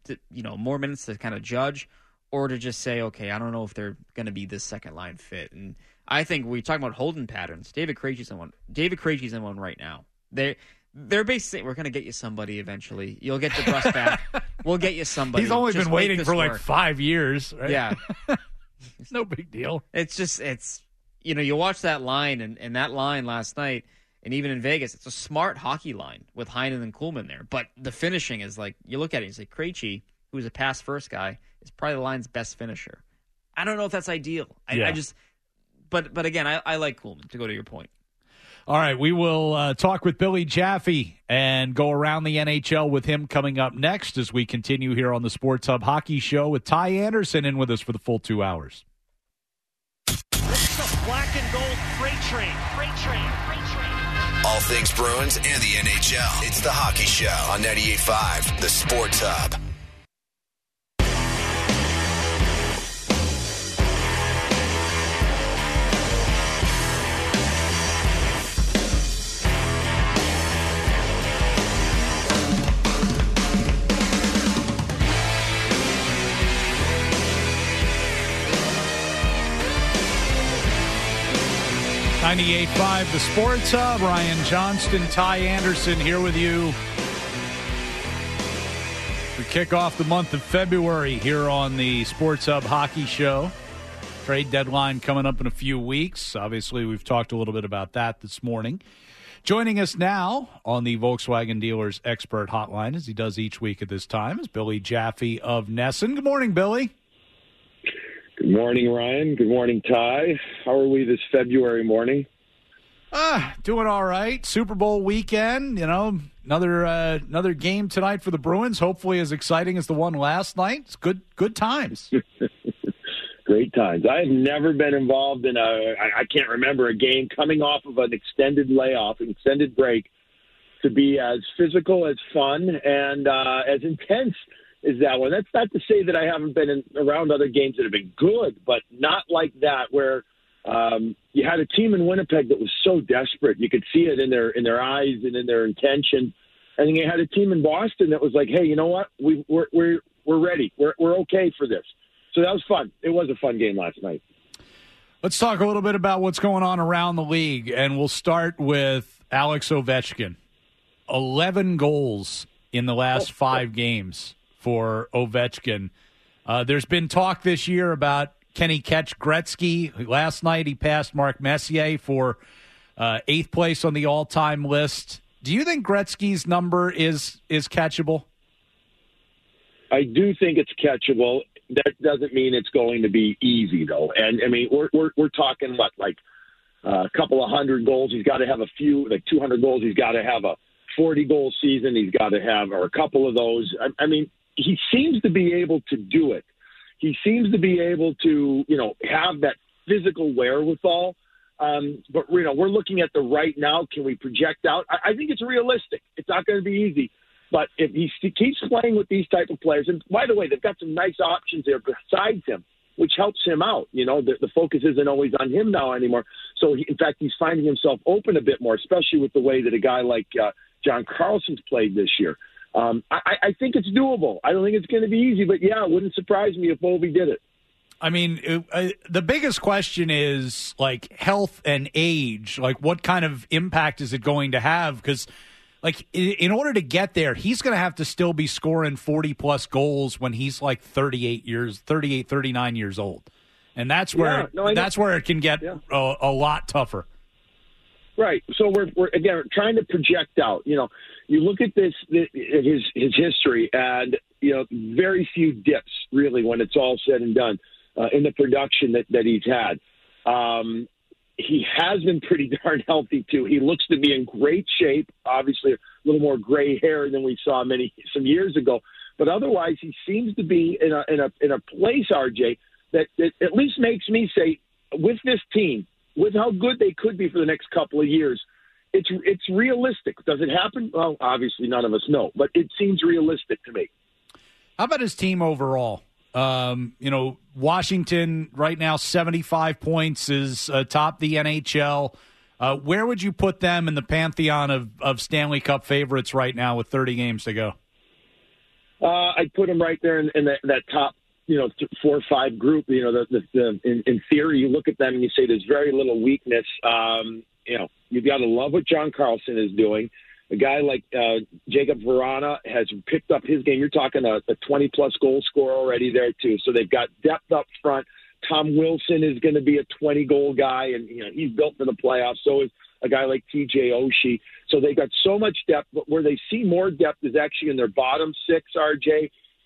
S5: to kind of judge, or to just say, okay, I don't know if they're going to be this second line fit. And I think we're talking about holding patterns. David Krejci's in one. David Krejci's in one right now. They're basically saying, we're going to get you somebody eventually. You'll get DeBrusk back. We'll get you somebody.
S4: He's only been waiting for like 5 years. Right?
S5: Yeah.
S4: It's no big deal.
S5: It's you watch that line and that line last night. And even in Vegas, it's a smart hockey line with Heinen and Kuhlman there. But the finishing is like, you look at it and you say, Krejci, who's a pass-first guy, is probably the line's best finisher. I don't know if that's ideal. But again, I like Kuhlman, to go to your point.
S4: All right, we will talk with Billy Jaffe and go around the NHL with him coming up next as we continue here on the Sports Hub Hockey Show with Ty Anderson in with us for the full 2 hours.
S7: This is a black and gold freight train. Freight train. Freight train.
S3: All things Bruins and the NHL. It's the Hockey Show on 98.5, the Sports Hub.
S4: .98.5 The Sports Hub. Ryan Johnston, Ty Anderson here with you. We kick off the month of February here on the Sports Hub Hockey Show. Trade deadline coming up in a few weeks. Obviously, we've talked a little bit about that this morning. Joining us now on the Volkswagen Dealers Expert Hotline, as he does each week at this time, is Billy Jaffe of Nesson. Good morning, Billy.
S12: Good morning, Ryan. Good morning, Ty. How are we this February morning?
S4: Doing all right. Super Bowl weekend, another game tonight for the Bruins. Hopefully as exciting as the one last night. It's good times.
S12: Great times. I have never been involved in I can't remember a game coming off of an extended layoff, an extended break, to be as physical, as fun, and as intense is that one. That's not to say that I haven't been around other games that have been good, but not like that where you had a team in Winnipeg that was so desperate. You could see it in their eyes and in their intention. And then you had a team in Boston that was like, hey, you know what? We're ready. We're okay for this. So that was fun. It was a fun game last night.
S4: Let's talk a little bit about what's going on around the league, and we'll start with Alex Ovechkin. 11 goals in the last 5 games for Ovechkin. There's been talk this year about can he catch Gretzky. Last night he passed Mark Messier for 8th place on the all-time list. Do you think Gretzky's number is catchable?
S12: I do think it's catchable. That doesn't mean it's going to be easy, though. And, I mean, we're talking, a couple of hundred goals. He's got to have a few, 200 goals. He's got to have a 40-goal season. He's got to have, or a couple of those. I mean, he seems to be able to do it. He seems to be able to, have that physical wherewithal. But, we're looking at the right now. Can we project out? I think it's realistic. It's not going to be easy. But if he keeps playing with these type of players, and by the way, they've got some nice options there besides him, which helps him out. The focus isn't always on him now anymore. So, in fact, he's finding himself open a bit more, especially with the way that a guy like John Carlson's played this year. I think it's doable. I don't think it's going to be easy, but, yeah, it wouldn't surprise me if Ovi did it.
S4: I mean, the biggest question is, health and age. What kind of impact is it going to have? Because, in order to get there, he's going to have to still be scoring 40-plus goals when he's 38, 39 years old. And that's where where it can get a lot tougher.
S12: Right. So we're again trying to project out. You look at his history, and very few dips really when it's all said and done in the production that he's had. He has been pretty darn healthy too. He looks to be in great shape. Obviously, a little more gray hair than we saw some years ago, but otherwise, he seems to be in a place, RJ, that at least makes me say, with this team, with how good they could be for the next couple of years, it's realistic. Does it happen? Well, obviously, none of us know, but it seems realistic to me.
S4: How about his team overall? Washington right now, 75 points, is atop the NHL. Where would you put them in the pantheon of Stanley Cup favorites right now with 30 games to go?
S12: I'd put them right there in that top, 4 or 5 group. In theory, you look at them and you say there's very little weakness. You've got to love what John Carlson is doing. A guy like Jacob Vrana has picked up his game. You're talking a 20-plus goal scorer already there, too. So they've got depth up front. Tom Wilson is going to be a 20-goal guy, and he's built for the playoffs. So is a guy like TJ Oshie. So they've got so much depth, but where they see more depth is actually in their bottom 6, RJ.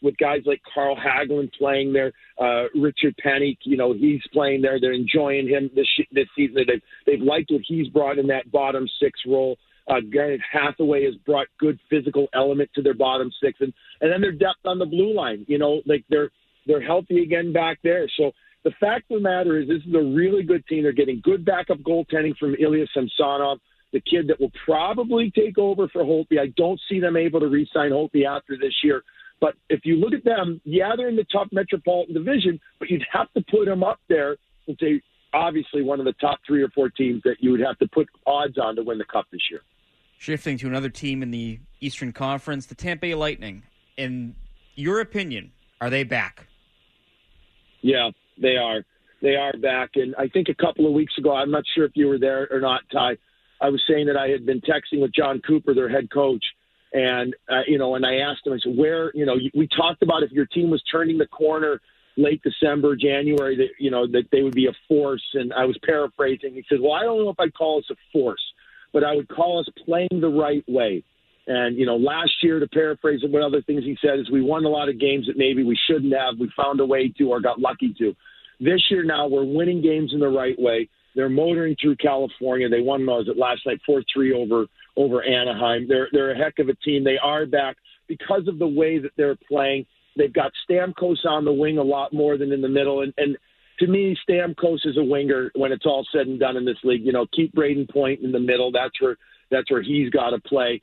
S12: with guys like Carl Hagelin playing there, Richard Penick, he's playing there. They're enjoying him this season. They've liked what he's brought in that bottom six role. Garnet Hathaway has brought good physical element to their bottom six, and then their depth on the blue line. They're healthy again back there. So the fact of the matter is, this is a really good team. They're getting good backup goaltending from Ilya Samsonov, the kid that will probably take over for Holtby. I don't see them able to re-sign Holtby after this year. But if you look at them, they're in the tough Metropolitan Division, but you'd have to put them up there and say, obviously, one of the top 3 or 4 teams that you would have to put odds on to win the Cup this year.
S5: Shifting to another team in the Eastern Conference, the Tampa Bay Lightning. In your opinion, are they back?
S12: Yeah, they are. They are back. And I think a couple of weeks ago, I'm not sure if you were there or not, Ty, I was saying that I had been texting with John Cooper, their head coach, and and I asked him, I said, we talked about if your team was turning the corner late December, January, that they would be a force, and I was paraphrasing. He said, well, I don't know if I'd call us a force, but I would call us playing the right way. And, last year, to paraphrase what other things he said, is we won a lot of games that maybe we shouldn't have. We found a way to or got lucky to. This year now, we're winning games in the right way. They're motoring through California. They won, last night, 4-3 over Anaheim. They're a heck of a team. They are back because of the way that they're playing. They've got Stamkos on the wing a lot more than in the middle. And to me, Stamkos is a winger when it's all said and done in this league. Keep Braden Point in the middle. That's where he's got to play.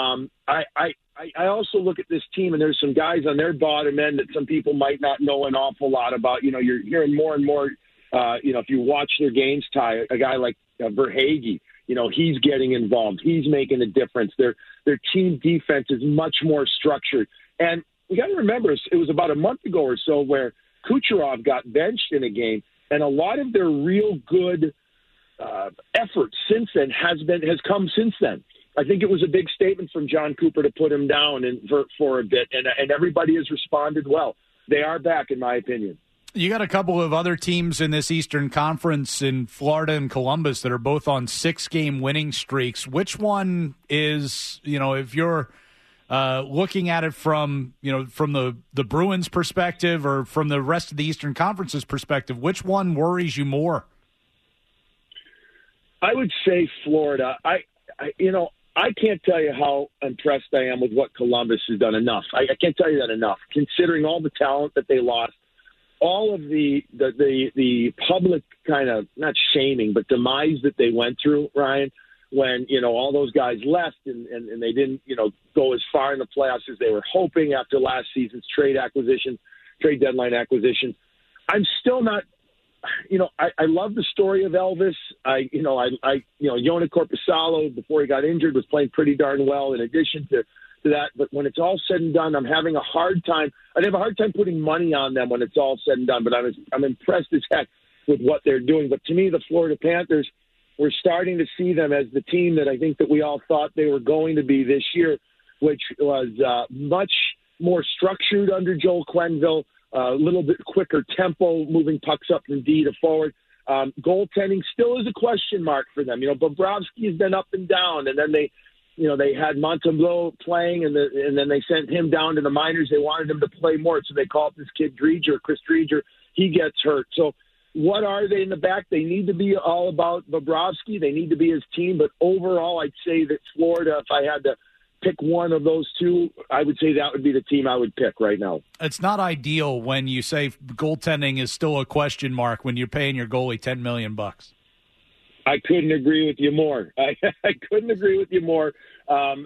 S12: I also look at this team, and there's some guys on their bottom end that some people might not know an awful lot about. You're hearing more and more, if you watch their games, Ty, a guy like Verhaeghe, he's getting involved. He's making a difference. Their team defense is much more structured. And we got to remember, it was about a month ago or so where Kucherov got benched in a game, and a lot of their real good effort since then has come since then. I think it was a big statement from John Cooper to put him down for a bit, and everybody has responded well. They are back, in my opinion.
S4: You got a couple of other teams in this Eastern Conference in Florida and Columbus that are both on 6-game winning streaks. Which one is, if you're looking at it from the Bruins' perspective or from the rest of the Eastern Conference's perspective, which one worries you more?
S12: I would say Florida. I can't tell you how impressed I am with what Columbus has done enough. I can't tell you that enough, considering all the talent that they lost, all of the public kind of, not shaming, but demise that they went through, Ryan, when, all those guys left and they didn't, go as far in the playoffs as they were hoping after last season's trade deadline acquisition. I'm still not, I love the story of Elvis. Yona Korpisalo, before he got injured, was playing pretty darn well in addition to that. But when it's all said and done, I'm having a hard time. I'd have a hard time putting money on them when it's all said and done. But I'm impressed as heck with what they're doing. But to me, the Florida Panthers, we're starting to see them as the team that I think that we all thought they were going to be this year, which was much more structured under Joel Quenneville. A little bit quicker tempo, moving pucks up from D to forward. Goaltending still is a question mark for them. Bobrovsky has been up and down, and then they had Montembeault playing, and then they sent him down to the minors. They wanted him to play more, so they called this kid Chris Driedger. He gets hurt. So what are they in the back? They need to be all about Bobrovsky. They need to be his team. But overall, I'd say that Florida, if I had to pick one of those two, I would say that would be the team I would pick right now.
S4: It's not ideal when you say goaltending is still a question mark when you're paying your goalie $10 million.
S12: I couldn't agree with you more. I couldn't agree with you more. When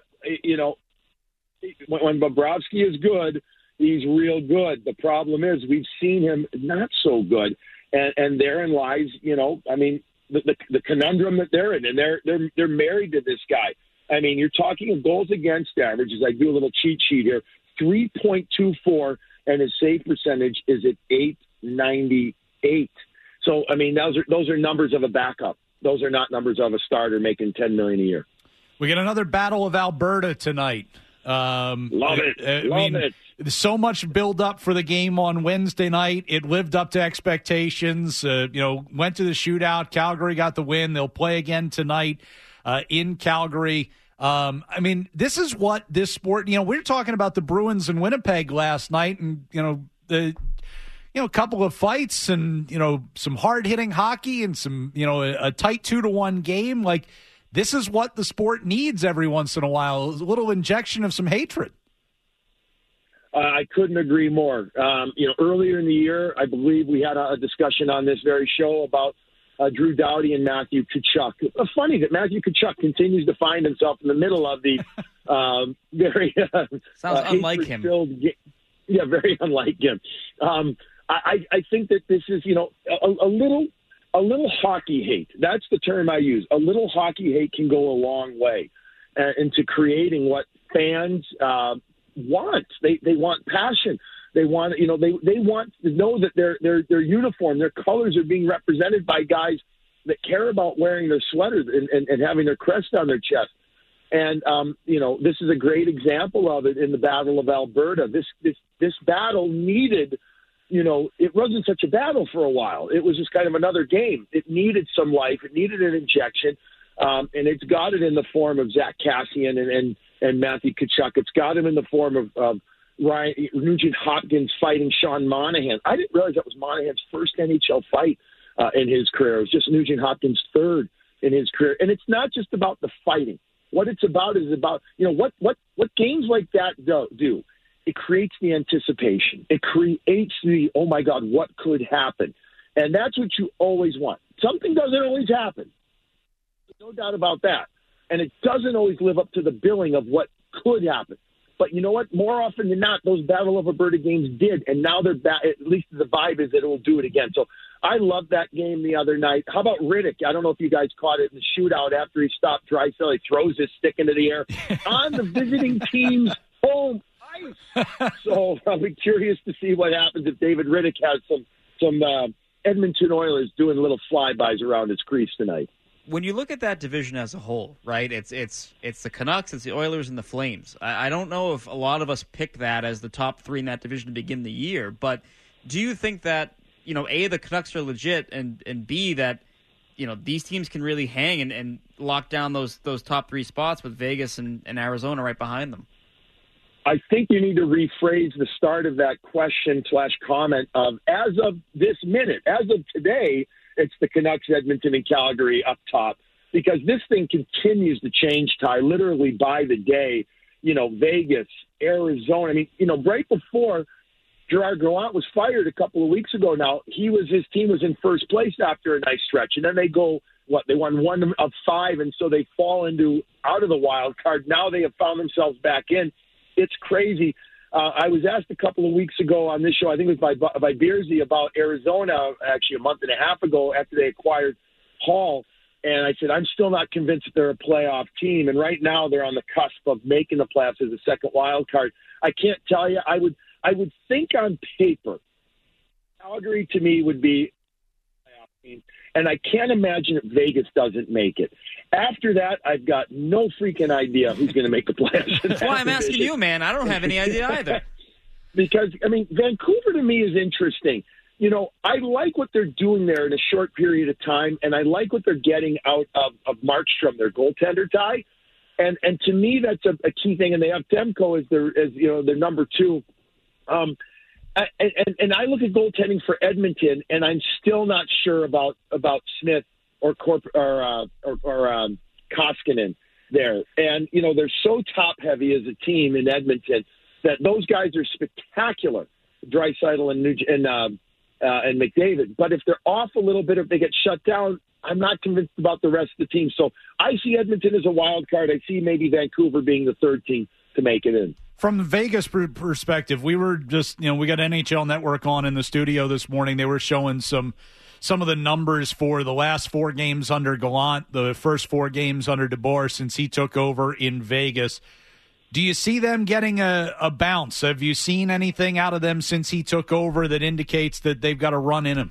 S12: Bobrovsky is good, he's real good. The problem is we've seen him not so good, and therein lies, the conundrum that they're in, and they're married to this guy. I mean, you're talking of goals against average, as I do a little cheat sheet here, 3.24, and his save percentage is at .898. So, I mean, those are numbers of a backup. Those are not numbers of a starter making $10 million a year.
S4: We get another Battle of Alberta tonight.
S12: Love it.
S4: So much build up for the game on Wednesday night. It lived up to expectations. Went to the shootout. Calgary got the win. They'll play again tonight in Calgary. I mean, this is what this sport, we were talking about the Bruins in Winnipeg last night and, a couple of fights and, some hard-hitting hockey and some, a tight 2-1 game. Like, this is what the sport needs every once in a while, a little injection of some hatred.
S12: I couldn't agree more. Earlier in the year, I believe we had a discussion on this very show about Drew Doughty and Matthew Tkachuk. Funny that Matthew Tkachuk continues to find himself in the middle of the very
S5: sounds unlike him.
S12: Yeah, very unlike him. I think that this is a little hockey hate. That's the term I use. A little hockey hate can go a long way into creating what fans want. They want passion. They want they want to know that their uniform, their colors are being represented by guys that care about wearing their sweaters and having their crest on their chest. And this is a great example of it in the Battle of Alberta. This battle needed, it wasn't such a battle for a while. It was just kind of another game. It needed some life. It needed an injection, and it's got it in the form of Zach Kassian and Matthew Tkachuk. It's got him in the form of Nugent Hopkins fighting Sean Monahan. I didn't realize that was Monahan's first NHL fight in his career. It was just Nugent Hopkins' third in his career. And it's not just about the fighting. What it's about is about, what games like that do. It creates the anticipation. It creates the, oh, my God, what could happen? And that's what you always want. Something doesn't always happen. There's no doubt about that. And it doesn't always live up to the billing of what could happen. But you know what? More often than not, those Battle of Alberta games did, and now they're back. At least the vibe is that it will do it again. So I loved that game the other night. How about Riddick? I don't know if you guys caught it in the shootout after he stopped Draisaitl. He throws his stick into the air on the visiting team's home ice. So I'll be curious to see what happens if David Riddick has some Edmonton Oilers doing little flybys around his crease tonight.
S5: When you look at that division as a whole, right, it's the Canucks, it's the Oilers, and the Flames. I don't know if a lot of us picked that as the top three in that division to begin the year, but do you think that, A, the Canucks are legit, and B, that, these teams can really hang and lock down those top three spots with Vegas and Arizona right behind them?
S12: I think you need to rephrase the start of that question/comment of, as of this minute, as of today, it's the Canucks, Edmonton, and Calgary up top, because this thing continues to change, Ty, literally by the day. Vegas, Arizona. I mean, right before Gerard Gallant was fired a couple of weeks ago now, his team was in first place after a nice stretch. And then they go, they won 1 of 5, and so they fall out of the wild card. Now they have found themselves back in. It's crazy. I was asked a couple of weeks ago on this show, I think it was by Beersy, about Arizona actually a month and a half ago after they acquired Hall. And I said, I'm still not convinced that they're a playoff team. And right now they're on the cusp of making the playoffs as a second wild card. I can't tell you. I would think on paper, Calgary to me would be a playoff team. And I can't imagine if Vegas doesn't make it. After that, I've got no freaking idea who's going to make the playoffs.
S5: That's why I'm asking you, man. I don't have any idea either.
S12: Because, Vancouver to me is interesting. I like what they're doing there in a short period of time, and I like what they're getting out of Markstrom, their goaltender, Ty. And to me, that's a key thing. And they have Demko as their number 2. And I look at goaltending for Edmonton, and I'm still not sure about Smith or Koskinen there. And, they're so top-heavy as a team in Edmonton that those guys are spectacular, Draisaitl and McDavid. But if they're off a little bit, if they get shut down, I'm not convinced about the rest of the team. So I see Edmonton as a wild card. I see maybe Vancouver being the third team to make it in.
S4: From the Vegas perspective, we were just, we got NHL Network on in the studio this morning. They were showing some of the numbers for the last 4 games under Gallant, the first 4 games under DeBoer since he took over in Vegas. Do you see them getting a bounce? Have you seen anything out of them since he took over that indicates that they've got a run in him?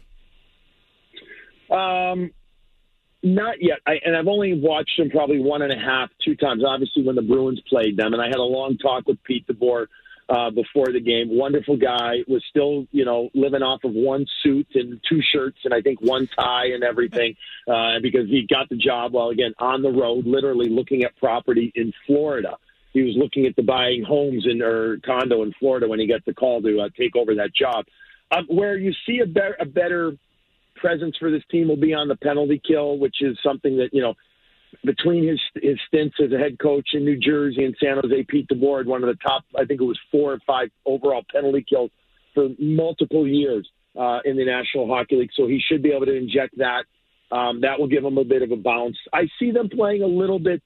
S12: Not yet. I've only watched them probably 1.5, 2 times, obviously when the Bruins played them. And I had a long talk with Pete DeBoer before the game. Wonderful guy. Was still, living off of one suit and 2 shirts and I think 1 tie and everything because he got the job while, again, on the road, literally looking at property in Florida. He was looking at buying homes or condo in Florida when he got the call to take over that job. Where you see a better presence for this team will be on the penalty kill, which is something that, between his stints as a head coach in New Jersey and San Jose, Pete DeBoer, one of the top, I think it was 4 or 5 overall penalty kills for multiple years in the National Hockey League. So he should be able to inject that. That will give him a bit of a bounce. I see them playing a little bit,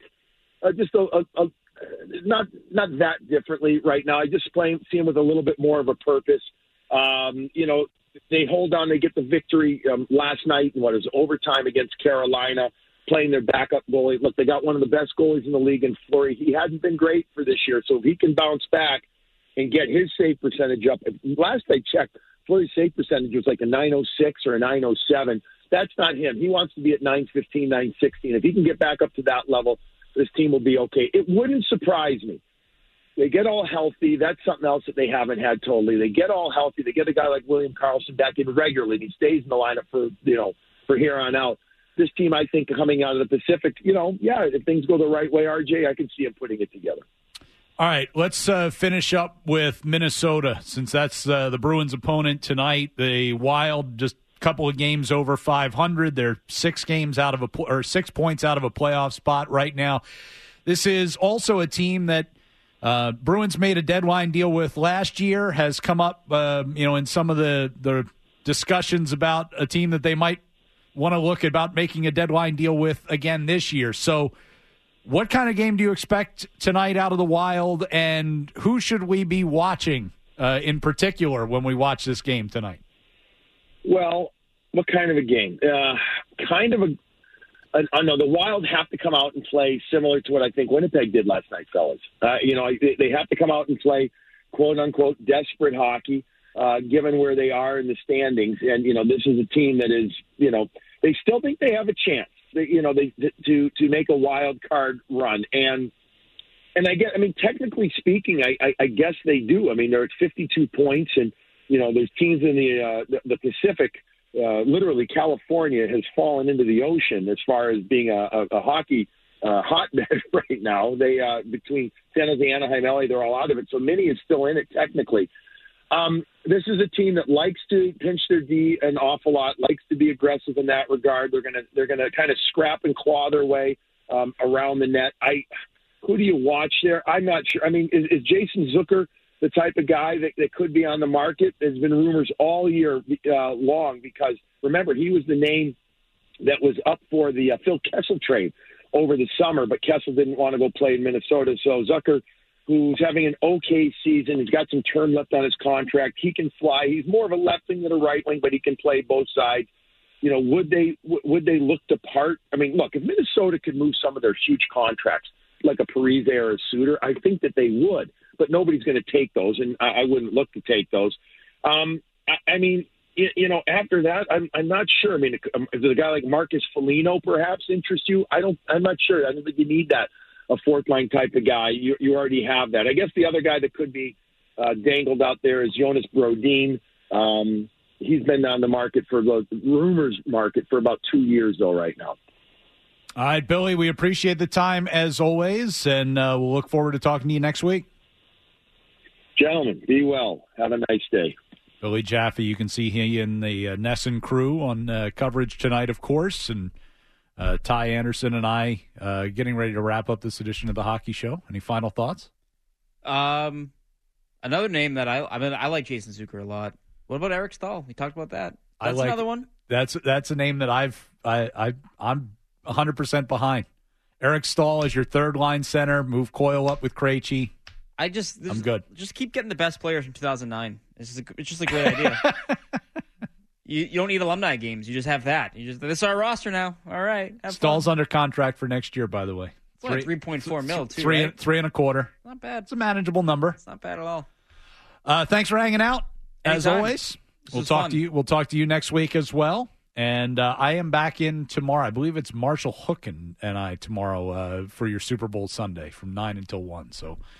S12: not that differently right now. I just see them with a little bit more of a purpose. They hold on. They get the victory last night in overtime against Carolina, playing their backup goalie. Look, they got one of the best goalies in the league in Fleury. He hadn't been great for this year, so if he can bounce back and get his save percentage up. Last I checked, Fleury's save percentage was like a 906 or a 907. That's not him. He wants to be at 915, 916. If he can get back up to that level, this team will be okay. It wouldn't surprise me. They get all healthy. That's something else that they haven't had totally. They get all healthy. They get a guy like William Karlsson back in regularly. He stays in the lineup for here on out. This team, I think, coming out of the Pacific, if things go the right way, RJ, I can see him putting it together.
S4: All right, let's finish up with Minnesota, since that's the Bruins' opponent tonight. The Wild, just a couple of games over 500. They're 6 points out of a playoff spot right now. This is also a team that Bruins made a deadline deal with last year, has come up, in some of the discussions about a team that they might want to look about making a deadline deal with again this year. So what kind of game do you expect tonight out of the Wild, and who should we be watching in particular when we watch this game tonight?
S12: Well, what kind of a game? I know the Wild have to come out and play similar to what I think Winnipeg did last night, fellas. They have to come out and play, quote-unquote, desperate hockey, given where they are in the standings. And, this is a team that is, they still think they have a chance, to make a wild card run. And technically speaking, I guess they do. They're at 52 points, and, there's teams in the Pacific. Literally, California has fallen into the ocean as far as being a hockey hotbed right now. They between San Jose, Anaheim, LA, they're all out of it. So Minnie is still in it technically. This is a team that likes to pinch their D an awful lot, likes to be aggressive in that regard. They're gonna kind of scrap and claw their way around the net. Who do you watch there? I'm not sure. Is Jason Zucker the type of guy that could be on the market? There's been rumors all year long because, remember, he was the name that was up for the Phil Kessel trade over the summer, but Kessel didn't want to go play in Minnesota. So Zucker, who's having an okay season, he's got some term left on his contract. He can fly. He's more of a left wing than a right wing, but he can play both sides. Would they look to part? Look, if Minnesota could move some of their huge contracts, like a Parise or a Suter, I think that they would. But nobody's going to take those, and I wouldn't look to take those. After that, I'm not sure. Does a guy like Marcus Foligno perhaps interest you? I'm not sure. I don't think you need that, a fourth line type of guy. You already have that. I guess the other guy that could be dangled out there is Jonas Brodin. He's been on the market for the rumors market for about 2 years though right now.
S4: All right, Billy, we appreciate the time as always, and we'll look forward to talking to you next week.
S12: Gentlemen, be well. Have a nice day.
S4: Billy Jaffe, you can see he and the Nesson crew on coverage tonight, of course, and Ty Anderson and I getting ready to wrap up this edition of the Hockey Show. Any final thoughts?
S5: Another name that I like Jason Zucker a lot. What about Eric Stahl? We talked about that. That's another one.
S4: That's a name that I'm 100% behind. Eric Stahl is your third line center. Move Coyle up with Krejci. I'm good. Just
S5: keep getting the best players from 2009. It's just a great idea. You don't need alumni games. You just have that. This is our roster now. All right.
S4: Stahl's under contract for next year, by the way.
S5: It's like 3.4 mil, too,
S4: three
S5: right?
S4: 3.25.
S5: Not bad.
S4: It's a manageable number.
S5: It's not bad at all.
S4: Thanks for hanging out.
S5: Anytime.
S4: As always, we'll talk to you. We'll talk to you next week as well. And I am back in tomorrow. I believe it's Marshall Hook and I tomorrow for your Super Bowl Sunday from 9 until 1. So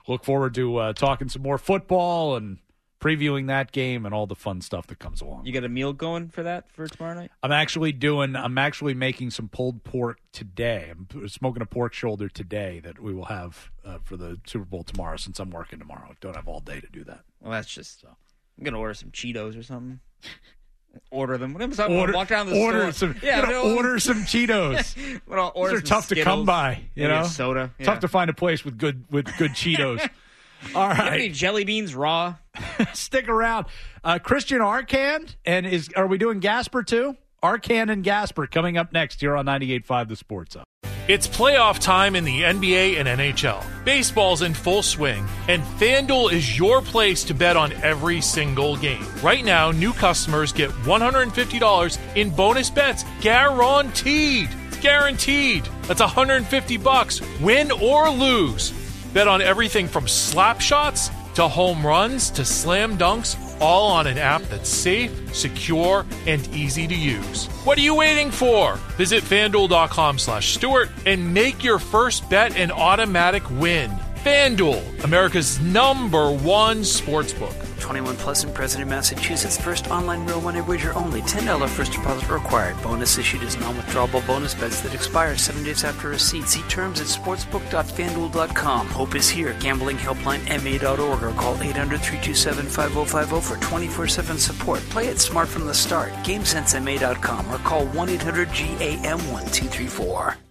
S4: look forward to talking some more football and previewing that game and all the fun stuff that comes along.
S5: You got a meal going for tomorrow night?
S4: I'm actually making some pulled pork today. I'm smoking a pork shoulder today that we will have for the Super Bowl tomorrow, since I'm working tomorrow. I don't have all day to do that.
S5: Well, that's just so. I'm gonna order some Cheetos or something. Order them. Walk down the store.
S4: Order some Cheetos.
S5: Those
S4: are tough to come by.
S5: Soda. Yeah.
S4: Tough to find a place with good Cheetos. All right.
S5: You have any jelly beans raw?
S4: Stick around. Christian Arcand, and are we doing Gasper too? Arcand and Gasper coming up next here on 98.5 The Sports Hub.
S1: It's playoff time in the NBA and NHL. Baseball's in full swing, and FanDuel is your place to bet on every single game. Right now, new customers get $150 in bonus bets guaranteed. It's guaranteed. That's $150, win or lose. Bet on everything from slap shots to home runs to slam dunks, all on an app that's safe, secure, and easy to use. What are you waiting for? Visit FanDuel.com/Stewart and make your first bet an automatic win. FanDuel, America's #1 sportsbook.
S2: 21 plus and present in Massachusetts. First online real money wager only. $10 first deposit required. Bonus issued as non-withdrawable bonus bets that expire 7 days after receipt. See terms at sportsbook.fanduel.com. Hope is here. Gambling helpline ma.org or call 800-327-5050 for 24/7 support. Play it smart from the start. GameSenseMA.com or call 1-800-GAM-1234.